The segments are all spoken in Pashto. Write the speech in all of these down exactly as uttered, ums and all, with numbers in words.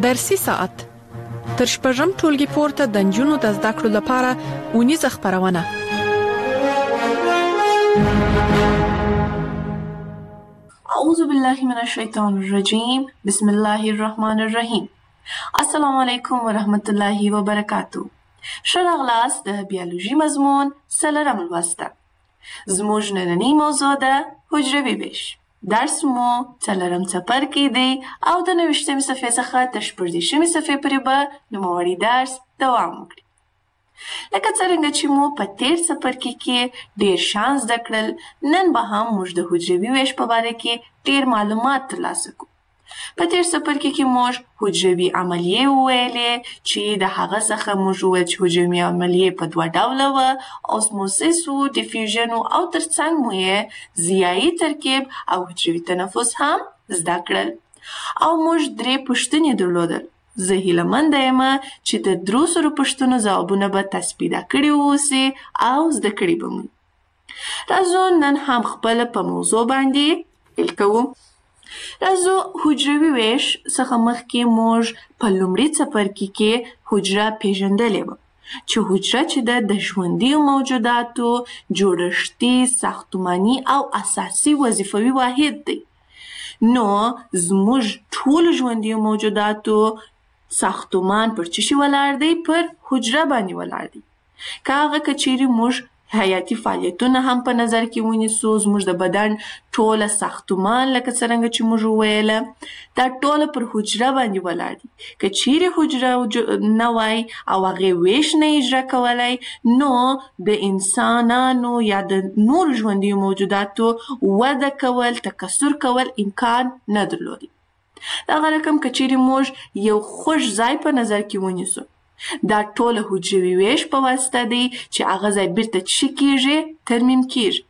درسي ساعت تر شپږم ټولګي پورته د نجونو د زده کړو لپاره اونیزه خپرونه. اعوذ بالله من الشیطان الرجیم. بسم الله الرحمن الرحیم. السلام علیکم ورحمت الله وبرکاتو. ښه راغلاست د بیولوژي مضمون څلورم لوست ته. زموږ نننۍ موضوع ده حجروي ویش. درس مو څلورم څپرکی دی او د نویشتمې صفحې څخه تر شپږدېرشمې صفحې پورې به نوموړی درس دوام وکړي. لکه څرنګه چې مو په تیر څپرکي کې ډېر شیان زده کړل، نن به هم موږ د حجروي ویش په باره کې ډېر معلومات ترلاسه کړو. په تیر څپرکي کې موږ حجروي عملیې وویلې چې د هغه څخه موږ وویل چې حجروي عملیې په دوه ډوله وه، اوسموسیس و، ډیفیوژن و، او ترڅنګ مو یې ضیایي ترکیب او حجروي تنفس هم زده کړل. او موږ درې پوښتنې درلودل. زه هیله منده یم چې د درو سرو پوښتنو ځوابونه به تاسو پیدا کړي واوسئ او زده کړي به مو. راځو نن هم خپله په موضوع باندې پیل کوو. راځو حجروي ویش څخه مخکې موږ په لومړي څپرکي کې حجره پیژندلې وه چې حجره چې ده د ژوندیو موجوداتو جوړښتي، ساختماني او اساسي وظیفوي واحد دی. نو زموږ ټولو ژوندیو موجوداتو ساختمان پر څه شي ولاړ دی؟ پر حجره باندې ولاړ دی. که هغه که چیرې موږ حیاتي فعالیتونه هم په نظر کې ونیسو، زموږ د بدن ټوله ساختمان لکه څرنګه چې موږ وویله دا ټوله پر حجره باندې ولاړ دي. که چیرې حجره نه وای او هغې ویش نه اجرا کولی، نو د انسانانو یا د نورو ژوندیو موجوداتو وده کول، تکثر کول امکان نه درلودی. دغه رقم که چیرې موږ یو خوږ ځای په نظر کې ونیسو، دا ټوله حجروي ویش په واسطه دی چې هغه ځای بیرته څه کیږي؟ ترمیم کیږي.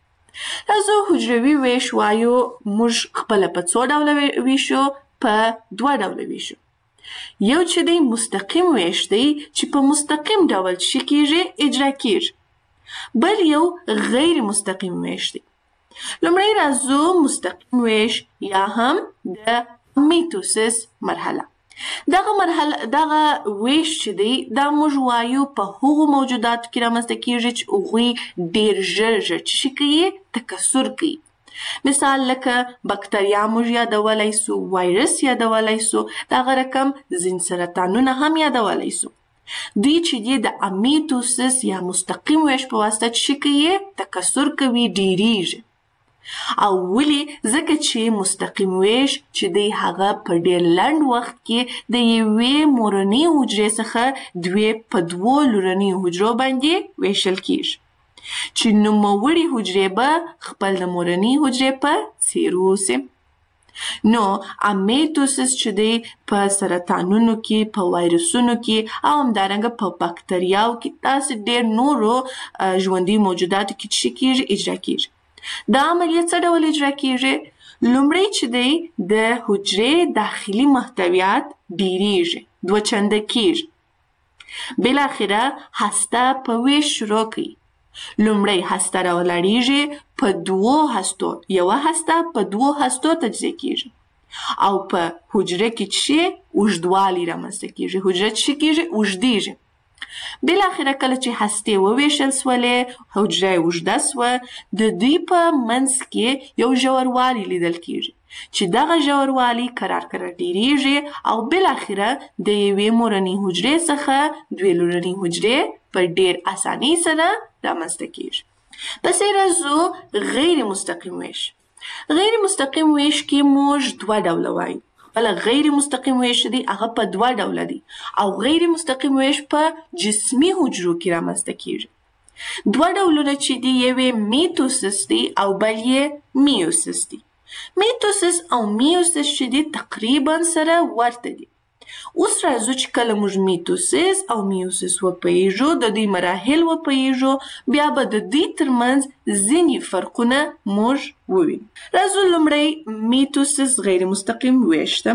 راځو حجروي ویش وایو موږ خپله په څو ډوله ویشو؟ په دوه ډوله ویشو. یو چې دی مستقیم ویش دی چې په مستقیم ډول څه کیږي؟ اجرا کیږي. بل یو غیر مستقیم ویش دی. لومړی راځو مستقیم ویش یا هم د میتوسیس مرحله. دغه مرحله دغه ویش چې دی دا موږ وایو په هغو موجوداتو کې رامنځته کیږي چې هغوی ډېر ژر ژر څه کوي؟ تکثر کوي. مثال لکه بکتریا موږ یادولی سو، وایرس یادولی سو، دغه رقم ځینې سرطانونه هم یادولی سو. دوی چې دی د امیتوسیس یا مستقیم ویش په واسطه څه کوي؟ تکثر کوي، ډېریږي. او ولې؟ ځکه چې مستقیم ویش چې دی هغه په ډېر لنډ وخت کې د یوې مورنۍ حجرې څخه دوې په دوو لورنیو حجرو باندې ویشل کیږي چې نوموړي حجرې به خپل د مورنۍ حجرې په څېر واوسي. نو امیتوسیس چې دی په سرطانونو کې، په وایرسونو کې او همدارنګه په بکتریاو کې، داسې ډېر نورو ژوندي موجوداتو کې څه کیږي؟ اجرا کیږي. دا عملیه څه ډول اجرا کیږي؟ لومړی چې دی د حجرې داخلي محتویات ډیریږي، دوه چنده کیږي. بالاخره هسته په ویش شروع کوي. لومړی هسته راولاړیږي په دوو هستو، یوه هسته په دوو هستو تجزیه کیږي او په حجره کې څه اوږدوالی رامنځته کیږي؟ حجره څه کیږي؟ اوږدیږي. بالاخره کله چې هستې وویشل سولې، حجره یې اوږده سوه، د دوی په منځ کې یو ژوروالی لیدل کیږي چې دغه ژوروالی کرار کرار ډیریږي او بالاخره د یوې مورنۍ حجرې څخه دوې لورنۍ حجرې په ډېر اسانۍ سره رامنځته کیږي. پسې راځو غیر مستقیم ویش. غیر مستقیم ویش کې موږ دوه ډوله وایو. بله غیر مستقیم ویش دی هغه په دوه ډوله دی او غیر مستقیم ویش په جسمي حجرو کې رامنځته کیږي. دوه ډولونه چې دی یوې میتوسیس دی او بل یې میوسیس دی. میتوسیس او میوسیس چې دی تقریبا سره ورته دي. اوس راځو چې کله موږ میتوسیس او میوسیس وپوهیږو، د دوی مراحل وپوهیږو، بیا به د دوی ترمنځ ځینې فرقونه موږ ووینو. راځو لومړی میتوسیس غیر مستقیم ویش ته.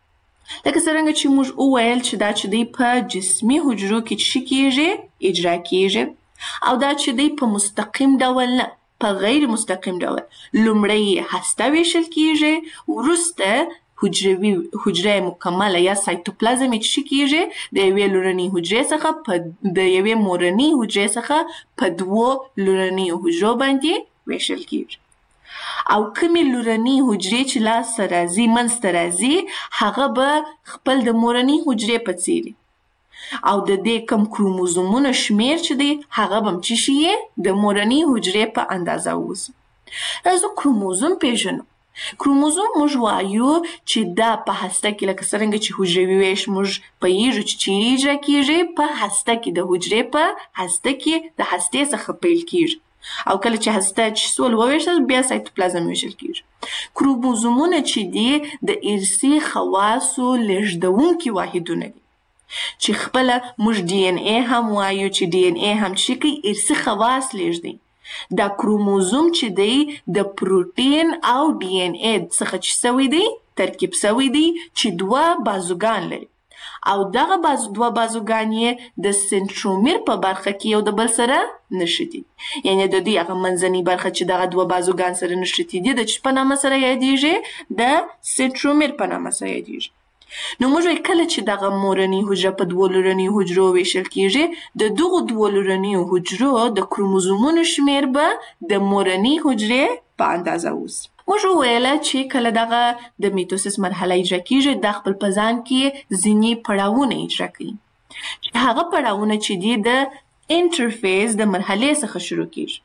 لکه څرنګه چې موږ وویل چې دا چې دی په جسمي حجرو کې څه کیږي؟ اجرا کیږي. او دا چې دی په مستقیم ډول نه، په غیر مستقیم ډول. لومړی هسته ویشل کیږي، وروسته حجروي حجره مکمله یا سایتوپلازم چې شي کیږي د یوې لورنۍ حجرې څخه په د یوې مورنۍ حجرې څخه په دوو لورنیو حجرو باندې ویشل کیږي او کومې لورنۍ حجرې چې لاسته راځي منځته راځي هغه به خپل د مورنۍ حجرې په څیر او د دې کم کروموزومونو شمیر چې دی هغه به هم څه شي د مورنۍ حجرې په اندازه اوسي. راځو کروموزوم پیژنو. کروموزوم موږ وایو چې دا په هسته کې لکه څرنګه چې حجروي ویش موږ پوهیږو چې چیرې اجرا کیږي په هسته کې د حجرې په هسته کې د هستې څخه پیل کیږي او کله چې هسته چې سول وویشل بیا سایتوپلازم ویشل کیږي. کروموزومونه چې دي د ارثي خواصو لیږدونکي واحدونه دي چې خپله موږ ډي ان اے هم وایو چې ډي ان اے هم چې کوي ارثي خواص لیږدوي. دا کروموزوم چې دی د پروټین او ډي ان اے څخه چې سوی دی ترکیب سوی دی چې دوه بازوګان لري او دغه بازو دوه بازوګان یې د سنترومیر په برخه کې یو د بل سره نښتي یعنی د دې هغه منځنۍ برخه چې دغه دوه بازوګان سره نښتي دي د چ په نامه سره یادیږي د سنترومیر په نامه سره یادیږي. نو موږ وایو کله چې دغه مورنۍ حجره په دوو لورنیو حجرو ویشل کیږي د دغو دوو لورنیو حجرو د کروموزومونو شمیر به د مورنۍ حجرې په اندازه اوسي. موږ وویله چې کله دغه د میتوسیس مرحله اجرا کیږي دا خپل په ځان کې ځینې پړاوونه اجرا کوي چې هغه پړاوونه چې دي د انټرفیز د مرحلې څخه شروع کیږي.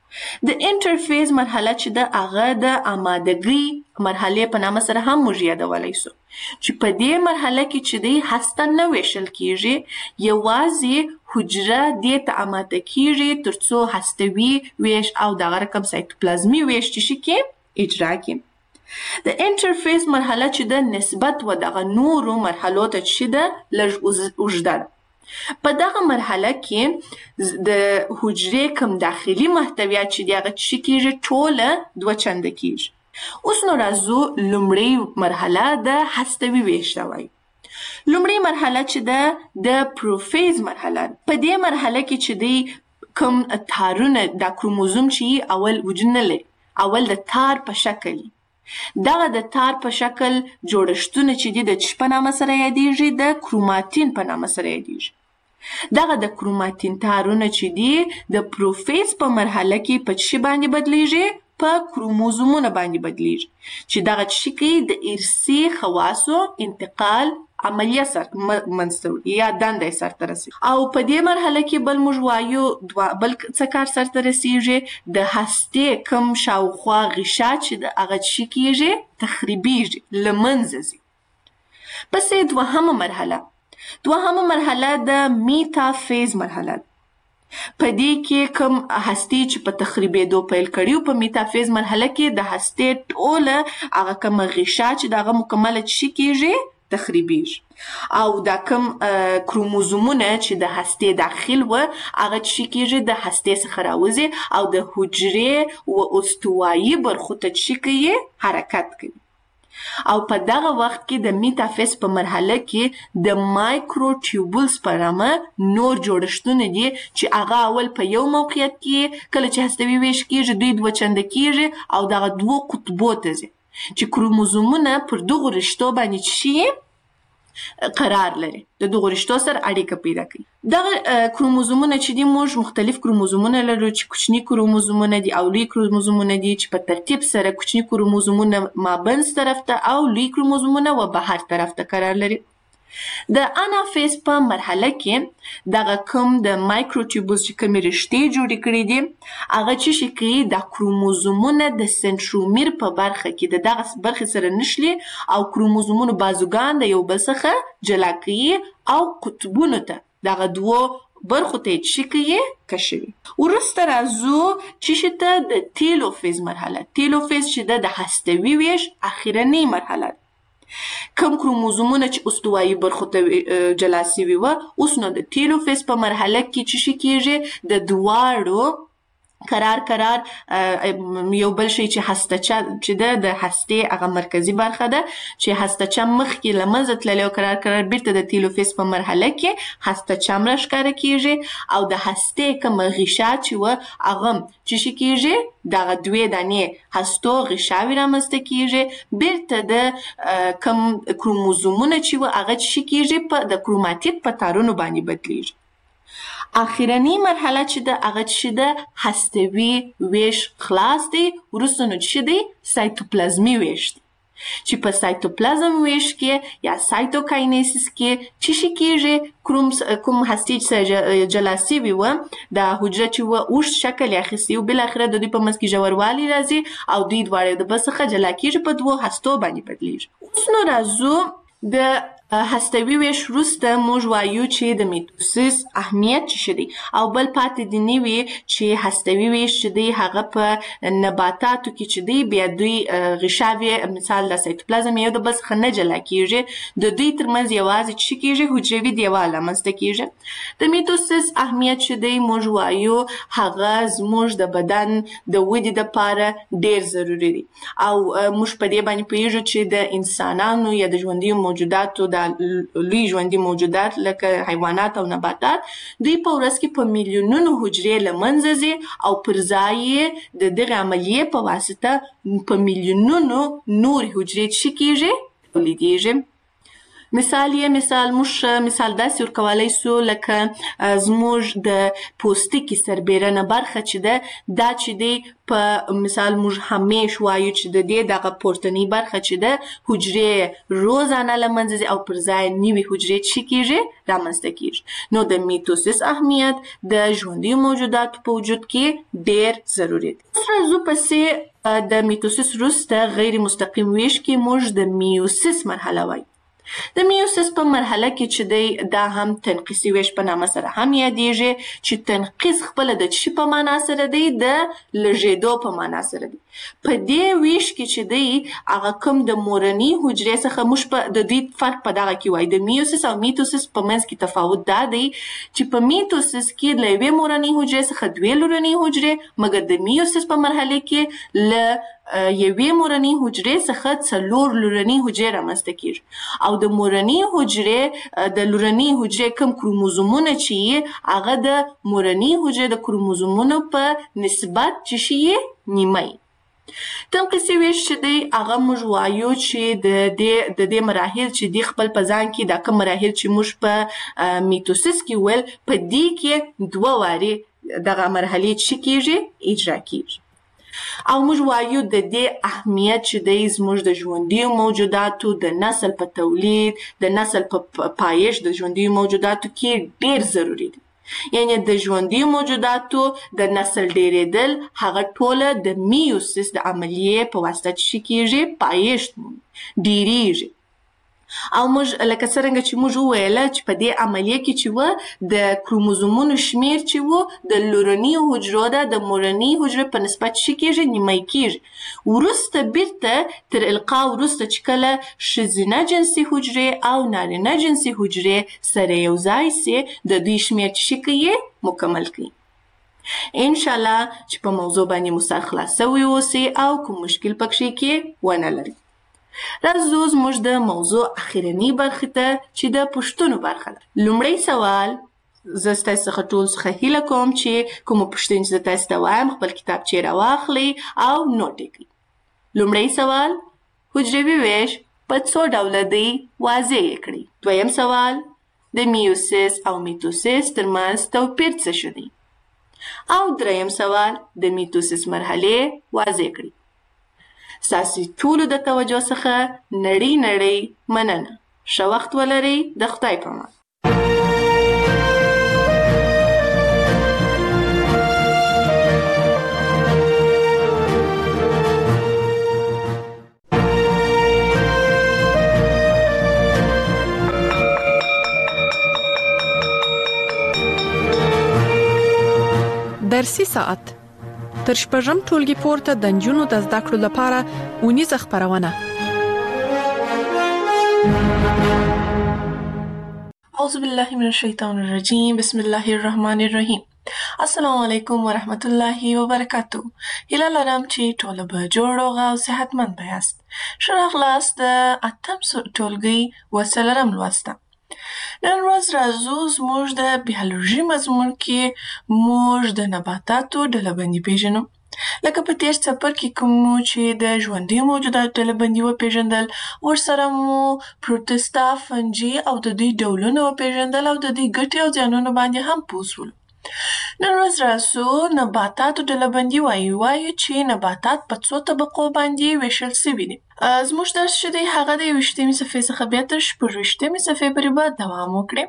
د انټرفیز مرحله چې ده هغه د آمادګۍ مرحلې په نامه سره هم موږ یادولی سو چې په دې مرحله کې چې دی هسته نه ویشل کیږي یوازې حجره دې ته آماده کیږي تر څو هستوي ویش او دغه رقم سایتوپلازمي ویش چې شي کې اجرا کړي. د انټرفیز مرحله چې ده نسبت و دغه نورو مرحلو ته چې ده لږ اوږده ده. په دغه مرحله کې د حجرې کم داخلي محتویات چې دي هغه څه کیږي ټوله دوه چنده کیږي. اوس نو راځو لومړۍ مرحله د هستوي ویش ته وایي. لومړۍ مرحله چې ده د پروفیز مرحله ده. په دې مرحله کې چې دی کم تارونه د کروموزوم چې اول وجود نه لري اول د تار په شکل دغه د تار په شکل جوړښتونه چې دي د چ په نامه سره یادیږي د کروماتین په نامه سره یادیږي. دغه د کروماتین تارونه چې دي د پروفیز په مرحله کې په چی باندې بدلیږي په کروموزومونه باندې بدلیږي چې دغه چی کوي د ارثي خواصو انتقال عملیه سر منځته یا دنده سرته رسي او په دې مرحله کې بل موږ وایو بل څه کار سرته رسیږي د هستې کم شاوخوا غشا چې د هغه چی کیږي تخریبیږي له منځه ځي. پسې دوهمه مرحله دوهمه مرحله د میتافیز مرحله ده. په دې کې کم هستې چې په تخریبېدو پیل کړي په میتافیز مرحله کې د هستې ټوله هغه کومه غشا چې د هغه مکمله چی کیږي تخریبیږي او دا کم کروموزومونه چې د هستې داخل و هغه چی کیږي د هستې څخه راوځي او د حجرې و استوایي برخو ته چی کوي حرکت کوي او په دغه وخت کې د میتافیز په مرحله کې د مایکروټیوبولز په نامه نور جوړښتونه دي چې هغه اول په یو موقعیت کې کله چې هستوي ویش کیږي دوی دوه چنده کیږي او دغه دوه قطبو ته ځي چې کروموزومونه پر دغو رشتو باندې شي قرار لري د دغو رشتو سره اړیکه پیدا کوي. دغه کروموزومونه چې دي موږ مختلف کروموزومونه لرو چې کوچني کروموزومونه دي او لوی کروموزومونه دي چې په ترتیب سره کوچني کروموزومونه مابینځ طرف ته او لوی کروموزومونه و بهر طرف ته قرار لري. د انافیز په مرحله کې دغه کوم د مایکروټیوبولز چې کومې رشتې جوړې کړي دي هغه چې شي کوي د کروموزومونه د سنترومیر په برخه کې د دغه برخې سره نښلي او کروموزومونو بازوګان د یو بل څخه جلا کوي او قطبونو ته دغه دوو برخو ته یې چې کوي کشوي. وروسته راځو چې ته د تیلوفیز مرحله. تیلوفیز چې ده د هستوي ویش اخرنۍ مرحله ده. کم کروموزومونه چې استوایي برخو ته جلا سوي وه اوس نو د تیلوفیز په مرحله کې چې شي کیږي د دواړو قرار قرار یو بل شی چې هستچه چې ده د هستې هغه مرکزي برخه ده چې هستچه مخکې له منځه تللی او قرار قرار بیرته د تیلوفیز په مرحله کې هستچه هم راښکاره کېږي او د هستې کومه غشا چې وه هغه چې شي کېږي دغه دوې دانې هستو غشاوې رامنځته کېږي بیرته د کوم کروموزومونه چې وه هغه چې شي کېږي په د کروماتید په تارونو باندې بدلیږي. آخرنی مرحله چې ده هغه چې ده هستوي ویش خلاص دی. وروسته نو چې دی سایتوپلازمي ویش دی چې په سایتوپلازم ویش کې یا سایتوکاینیسیس کې چې شي کېږي کوم کوم هستې چې جلا سوي وه دا حجره چې وه اوږد شکل یې اخیستی و بالاخره د دوی په منځ کې ژوروالی راځي او دوی دواړه د بل څخه جلا کېږي په دوو هستو باندې بدلیږي. اوس نو راځو د هستوي ویش وروسته موږ وایو چې د میتوسیس اهمیت څه شی دی او بل پاتې دې نه وي چې هستوي ویش چې دی هغه په نباتاتو کې چې دی بیا دوی غشاوې مثال د سایتوپلازم یو د بل څخه نه جلا کېږي د دوی ترمنځ یوازې څه شي کېږي حجروي دیوال رامنځته کېږي. د میتوسیس اهمیت چې دی موږ وایو هغه زموږ د بدن د ودې دپاره ډېر ضروري دی او موږ په دې باندې پوهېږو چې د انسانانو یا د ژوندیو موجوداتو د لوی ژوندي موجودات لکه حیوانات او نباتات دوی په ورځ کې په میلیونونو حجرې له منځه ځي او پر ځای یې د دغې عملیې په واسطه په میلیونونو نورې حجرې څه کېږي تولیدېږي. مثال یې مثال موږ مثال داسې ورکولی سو لکه زموږ د پوستکي سربیرنه برخه چې ده دا چې دی په مثال موږ همیش وایو چې د دې دغه پورتنۍ برخه چې ده حجرې روزانه له منځه ځي او پر ځای نوي حجرې څه کېږي رامنځته کېږي. نو د میتوسیس اهمیت د ژوندیو موجوداتو په وجود کې ډېر ضروري دی. اوس راځو پسې د میتوسیس وروسته غیر مستقیم ویش کې موږ د میوسیس مرحله وایو. د میوسیس په مرحله کې چې دی دا هم تنقیصي ویش په نامه سره هم یادېږي چې تنقیص خپله د څه په معنا سره دی د لږېدو په معنا سره دی. په دې ویش کې چې دی هغه کوم د مورنۍ حجرې څخه موږ په د دوی فرق په دغه کې وایو د میوسیس او میتوسیس په منځ کې تفاوت دا دی چې په میتوسیس کې له یوې مورنۍ حجرې څخه دوې لورنۍ حجرې مګر د میوسیس په مرحله کې له یوې مورنۍ حجرې څخه څلور لورنۍ حجرې رامنځته کېږي او د مورنۍ حجرې د لورنۍ حجرې کوم کروموزومونه چې یې هغه د مورنۍ حجرې د کروموزومونو په نسبت چې شي یې نیمه یي. تنقیصي ویش چې دی هغه موږ وایو چې د دې د دې مراحل چې دی خپل په ځان کې دا کوم مراحل چې موږ په میتوسیس کې ویل په دې کې دوه وارې دغه مرحلې څه کېږي اجرا کېږي او موږ وایو د دې اهمیت چې دی زموږ د ژوندیو موجوداتو د نسل په تولید د نسل په پایښت د ژوندیو موجوداتو کې ډېر ضروري دی. یعنی د ژوندیو موجوداتو د نسل ډېرېدل هغه ټوله د میوسیس د عملیې په واسطه څه کېږي پایښت ډېرېږي او موږ لکه څرنګه چې موږ وویله چې په دې عملیه کې چې وه د کروموزومونو شمیر چې وه د لورنیو حجرو ده د مورنۍ حجرې په نسبت څه کېږي نیمه کېږي. وروسته بیرته تر القا وروسته چې کله ښځینه جنسي حجرې او نارینه جنسي حجرې سره یو ځای سي د دوی شمیر چې کوي مکمل کوي. انشاءالله چې په موضوع باندې مو سر خلاص سوی اوسي او کوم مشکل پکښې کې ونه لري. راځو زموږ د موضوع اخرنۍ برخې ته چې د پوښتنو برخه ده. لومړی سوال زه ستاسو څخه ټول څخه هیله کوم چې کومه پوښتنه چې زه تاسو ته وایم خپل کتابچې راواخلئ او نوټ یې کړئ. لومړی سوال حجروي ویش په څو ډوله دی واضح یې کړئ. دویم سوال د میوسیس او میتوسیس ترمنځ توپیر څه شو دی او دریم سوال د میتوسیس مرحلې واضح کړئ. ستاسو ټولو د توجه څخه نړۍ نړۍ مننه. ښه وخت ولرئ. د خدای په امان. درسي ساعت تر شپږم ټولګي پورته د نجونو د زده کړو لپاره اونیزه خپرونه. اعوذ بالله من الشیطان الرجیم. بسم الله الرحمن الرحیم. السلام علیکم ورحمت الله وبرکاتو. هیله لرم چې ټوله به جوړ روغ او صحتمند به یاست. ښه راغلاست د اتم ټولګي اووه څلورم لوست ته. نن ورځ راځو زموږ د بیولوژي مضمون کې موږ د نباتاتو ډله‌بندي پېژنو. لکه په تېر څپرکي کې مو چې د ژوندیو موجوداتو ډله‌بندي وپېژندل، ورسره مو پروټستا، فنجي او د دوی ډولونه وپېژندل او د دوی ګټې او زیانونو باندې هم پوه شولو. نن ورځ راځو نباتاتو ډله‌بندي وایو. وایو چې نباتات په څو طبقو باندې ویشل سوي دي. زموږ درس چې دی هغه د یوویشتمې صفحې څخه بیا تر شپږویشتمې صفحې پورې به دوام وکړي.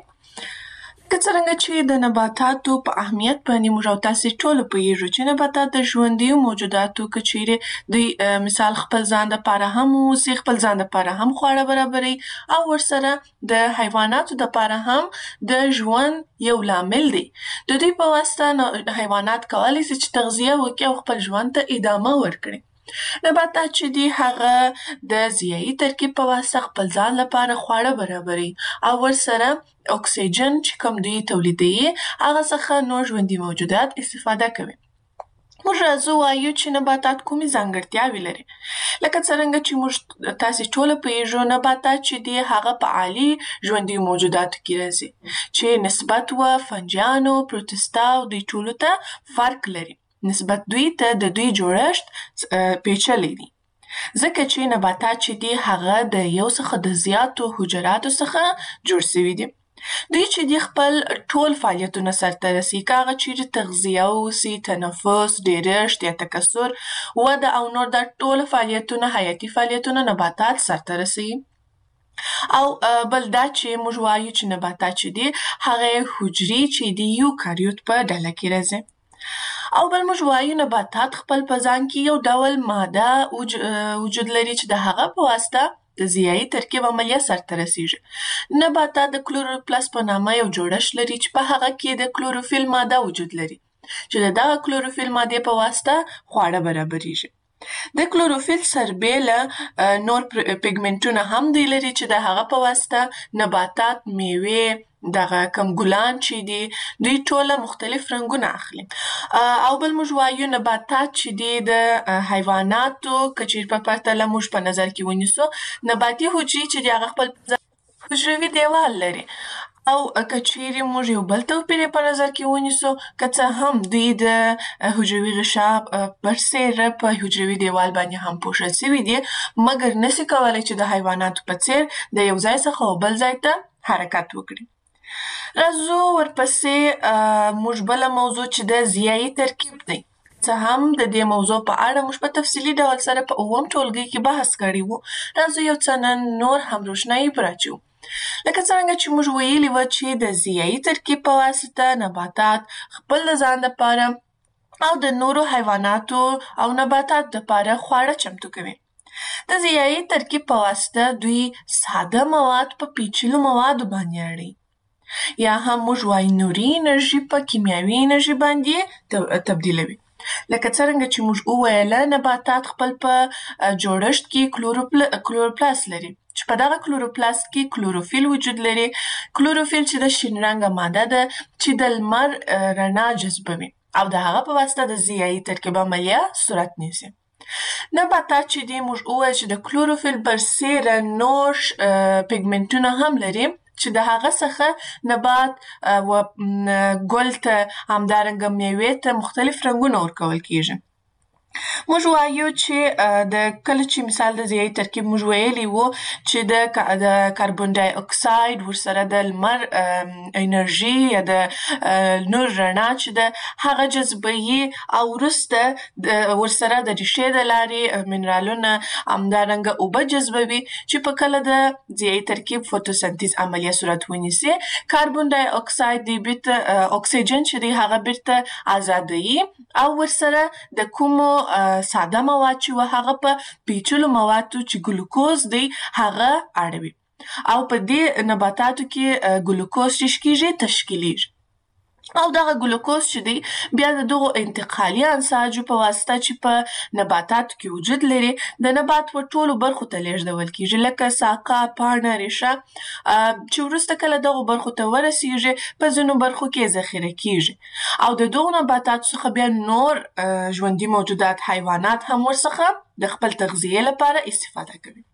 لکه څرنګه چې د نباتاتو په اهمیت باندې موږ او تاسې ټول پوهېږو چې نباتات د ژوندیو موجوداتو که چیرې دوی مثال خپل ځان دپاره هم واوسي، خپل ځان دپاره هم خواړه برابروي او ورسره د حیواناتو دپاره هم د ژوند یو لامل دی. د دوی په واسطه حیوانات کولی سي چې تغذیه وکړي او خپل ژوند ته ادامه ورکړي. نباتات چې دي هغه د ضیایي ترکیب په واسطه خپل ځان لپاره خواړه برابروي او ورسره اکسیجن چې کوم دوی تولیدوي هغه څخه نور ژوندي موجودات استفاده کوي. موږ راځو وایو چې نباتات کومې ځانګړتیاوې لري. لکه څرنګه چې موږ تاسې ټوله پوهېږو نباتات چې دي هغه په عالي ژوندیو موجوداتو کې راځي چې نسبت و فنجیانو، پروټستا او دوی ټولو ته فرق لري. نسبت دوی ته د دوی جوړښت پیچلی دی. ځکه چې نباتات چې دي هغه د یو څخه د زیاتو حجراتو څخه جوړ سوي دي. دوی چې دي خپل ټول فعالیتونه سرته رسوي، که هغه چیرې تغذیه واوسي، تنفس، ډېرښت یا تکثر، وده او نور دا ټول فعالیتونه حیاتي فعالیتونه نباتات سرته رسوي. او بل دا چې موږ وایو چې نباتات چې دي هغه حجرې چې دي یوکاریوت په ډله کې راځي. او بل موږ وایو نباتات خپل په ځان کې یو ډول ماده وجود لري چې د هغه په واسطه د ضیایي ترکیب عملیه سرته رسیږي. نباتات د کلوروپلاست په نامه یو جوړښت لري چې په هغه کې د کلوروفیل ماده وجود لري چې د دغه کلوروفیل مادې په واسطه خواړه برابریږي. د کلوروفیل سربېله نور پیګمنټونه هم دوی لري چې د هغه په واسطه نباتات، میوې، دغه کم ګلان چې دي دوی ټوله مختلف رنګونه اخلي. او بل موږ وایو نباتات چې دي د حیواناتو که چیرې په پرتله موږ په نظر کې ونیسو نباتي حجرې چې دي هغه خپل حجروي دیوال لري. او که چیرې موږ یو بل توپیر په نظر کې ونیسو که څه هم دوی د حجروي غشا برسېره په حجروي دیوال باندې هم پوښل سوي دي مګر نسي کولی چې د حیواناتو په څېر د یو ځای څخه او بل ځای ته حرکت وکړي. راځو ورپسې موږ بله موضوع چې د ضیایي ترکیب دی. څه هم د دې موضوع په اړه موږ په تفصیلي ډول سره په اووم ټولګي کې بحث کړی و. راځو یو څه نن نور هم روښنایي پرې اچوو. لکه څرنګه چې موږ ویلي وه چې د ضیایي ترکیب په واسطه نباتات خپل د ځان دپاره او د نورو حیواناتو او نباتاتو دپاره خواړه چمتو کوي. د ضیایي ترکیب په واسطه دوی ساده مواد په پیچلو موادو باندې اړوي. یا هم موږ وایو نوري انرژي په کیمیاوي انرژي باندې تبدیلوي. لکه څرنګه چې موږ وویله نباتات خپل په جوړښت کې کلوروپلاست لري چې په دغه کلوروپلاست کې کلوروفیل وجود لري. کلوروفیل چې د شین رنګه ماده ده چې د لمر رڼا جذبوي او د هغه په واسطه د ضیایي ترکیب عملیه صورت نیسي. نباتات چې دي موږ وویل چې د کلوروفیل برسېره نور پیګمنټونه هم لري چې د هغه څخه نبات و ګل ته همدارنګه میوې ته مختلف رنګونه ورکول کېږي. موږ وایو چې د کله چې مثال د ضیایي ترکیب موږ ویلي وو چې د کاربن ډای اکساید ورسره د لمر انرژي یا د نور رڼا چې ده هغه جذبوي او وروسته ورسره د ریښې د لارې منرالونه همدارنګه اوبه جذبوي چې په کله د ضیایي ترکیب فوتوسنتیز عملیه صورت ونیسي. کاربن ډای اکساید دی بیرته اکسیجن چې دی هغه بیرته ازادوي او ورسره د کومو ساده مواد چې وه هغه په پیچلو موادو چې ګلوکوز دی هغه اړوي او په دې نباتاتو کې ګلوکوز چې کېږي تشکیلیږي. او دغه ګلوکوز چې دی بیا د دغو انتقالي انساجو په واسطه چې په نباتاتو کې وجود لري د نبات په ټولو برخو ته لیږدول کیږي، لکه ساقه، پاڼه، ریښه، چې وروسته کله دغو برخو ته ورسیږي په ځینو برخو کې ذخیره کیږي او د دغو نباتاتو څخه بیا نور ژوندي موجودات حیوانات هم ورڅخه د خپل تغذیې لپاره استفاده کوي.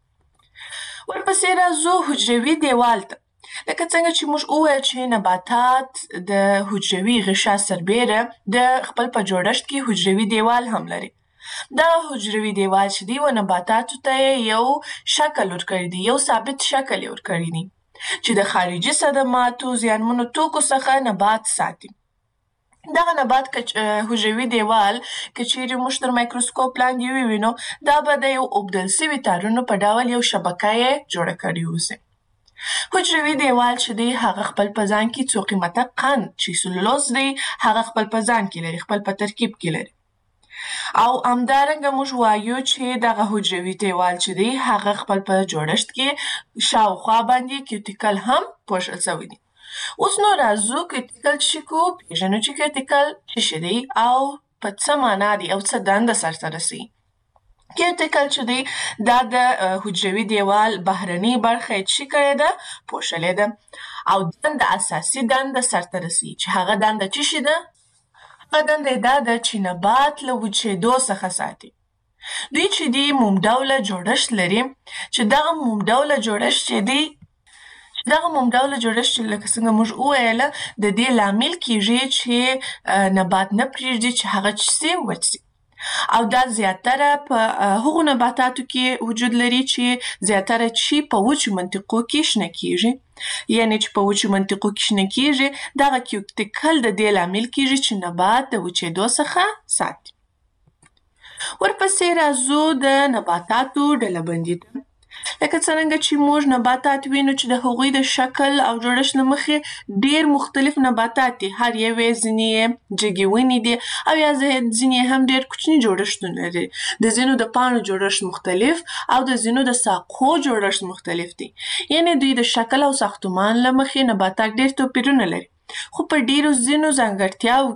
ورپسې راځو حجروي دیوال ته. لکه څنګه چې موږ وویل چې نباتات د حجروي غشا سربیره د خپل په جوړښت کې حجروي دیوال هم لري. دا حجروي دیوال چې دی و نباتاتو ته یو شکل ورکړی دی، یو ثابت شکل یې ورکړی دی چې د خارجي صدماتو زیانمنو توکو څخه نبات ساتي. دغه نبات حجروي دیوال که چیرې موږ تر مایکروسکوپ لاندې ووینو دا به د یو اوبدل سوي تارونو په ډول یو شبکه یې جوړه کړې اوسي. حجروي دیوال چې دی هغه خپل په ځان کې څو قیمته قند چې سلولوز دی هغه خپل په ځان کې لري، خپل په ترکیب کې لري. او همدارنګه موږ وایو چې دغه حجروي دیوال چې دی هغه خپل په جوړښت کې شاوخوا باندې کیوټیکل هم پوښل شوی دی. اوس نو راځو کیوټیکل چې کو پیژنو چې کیوټیکل څه شی دی او په څه معنا دی او څه دنده سرته رسوي. کیوټیکل چې دی دا د حجروي دیوال بهرنۍ برخه یې څه کړې ده پوښلې ده او دنده اساسي دنده سرته رسوي چې هغه دنده څه شی ده؟ هغه دنده یې دا ده چې نبات له وچېدو څخه ساتي. دوی چې دی موم ډوله جوړښت لري چې دغه موم ډوله جوړښت چې دی چې دغه موم ډوله جوړښت چې لکه څنګه موږ وویله د دې لامل کیږي چې نبات نه پرېږدي چې هغه څه سي وچ سي. او دا زیاتره په هغو نباتاتو کې وجود لري چې زیاتره چې په وچو منطقو کې شنه کیږي، یعنی چې په وچو منطقو کې شنه کیږي دغه کیوټیکل د دې لامل کیږي چې نبات د وچېدو څخه ساتي. ورپسې راځو د نباتاتو ډلبندي ته. لکه څرنګه چې موږ نباتات وینو چې د هغوی د شکل او جوړښت له مخې ډېر مختلف نباتات دي، هر یو یې ځینې یې جګې ونې دي او یا ځینې یې هم ډېر کوچني جوړښتونه لري. د ځینو د پاڼو جوړښت مختلف او د ځینو د ساقو جوړښت مختلف دی، یعنی دوی د شکل او ساختمان له مخې نباتات ډېر توپیرونه لري، خو په ډېرو ځینو ځانګړتیاوو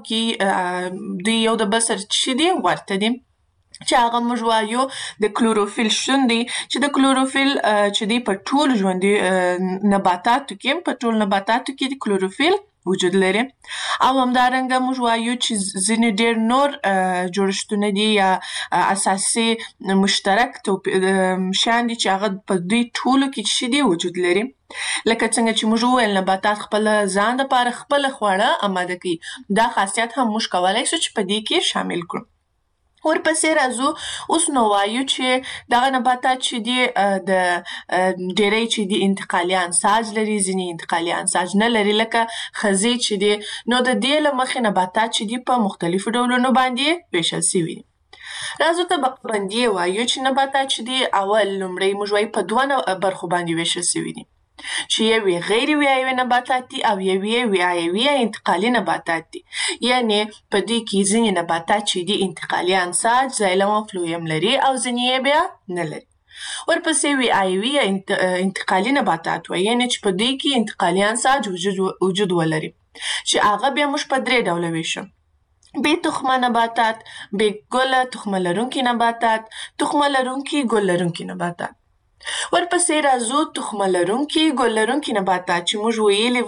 کې دوی یو د بل سره څه دي ورته دي چې هغه موږ وایو د کلوروفیل شتون دی چې د کلوروفیل چې دی په ټولو ژوندي نباتاتو کې په ټولو نباتاتو کې د کلوروفیل وجود لري. او همدارنګه موږ وایو چې ځینې ډېر نور جوړښتونه دي یا اساسي مشترک شیان دي چې هغه په دوی ټولو کې څه دي وجود لري. لکه څنګه چې موږ وویل نباتات خپل ځان دپاره خپله خواړه اماده کوي، دا خاصیت هم موږ کولی شو چې په دې کې شامل کړو. ورپسې راځو اوس نو وایو چې دغه نباتات چې دي د ډېری چې دي انتقالي انساج لري، ځینې انتقالي انساج نه لري لکه خزې چې دي، نو د دې له مخې نباتات چې دي په مختلفو ډولونو باندې ویشل سوي دي. راځو طبقه بندي وایو چې نباتات چې دي اول لومړی موږ وایو په دوه برخو باندې ویشل سوي دي چې یوې غیر ویایوي نباتات دي او یوې ویایوي انتقالي نباتات دي، یعنی په دې کې ځینې نباتات چې دي انتقالي انساج زایلم او فلویم لري او ځینې یې بیا نه لري. ورپسې ویایوي انتقالي نباتات وایي، یعنی چې په دې کې انتقالي انساج وجود ولري چې هغه بیا موږ په درې ډوله ویشو: بې تخمه نباتات، بې ګله تخمه لرونکي نباتات، تخمه لرونکي ګل لرونکي نباتات. ورپسې راځو تخمه لرونکي ګل لرونکي نباتات چې موږ ویلي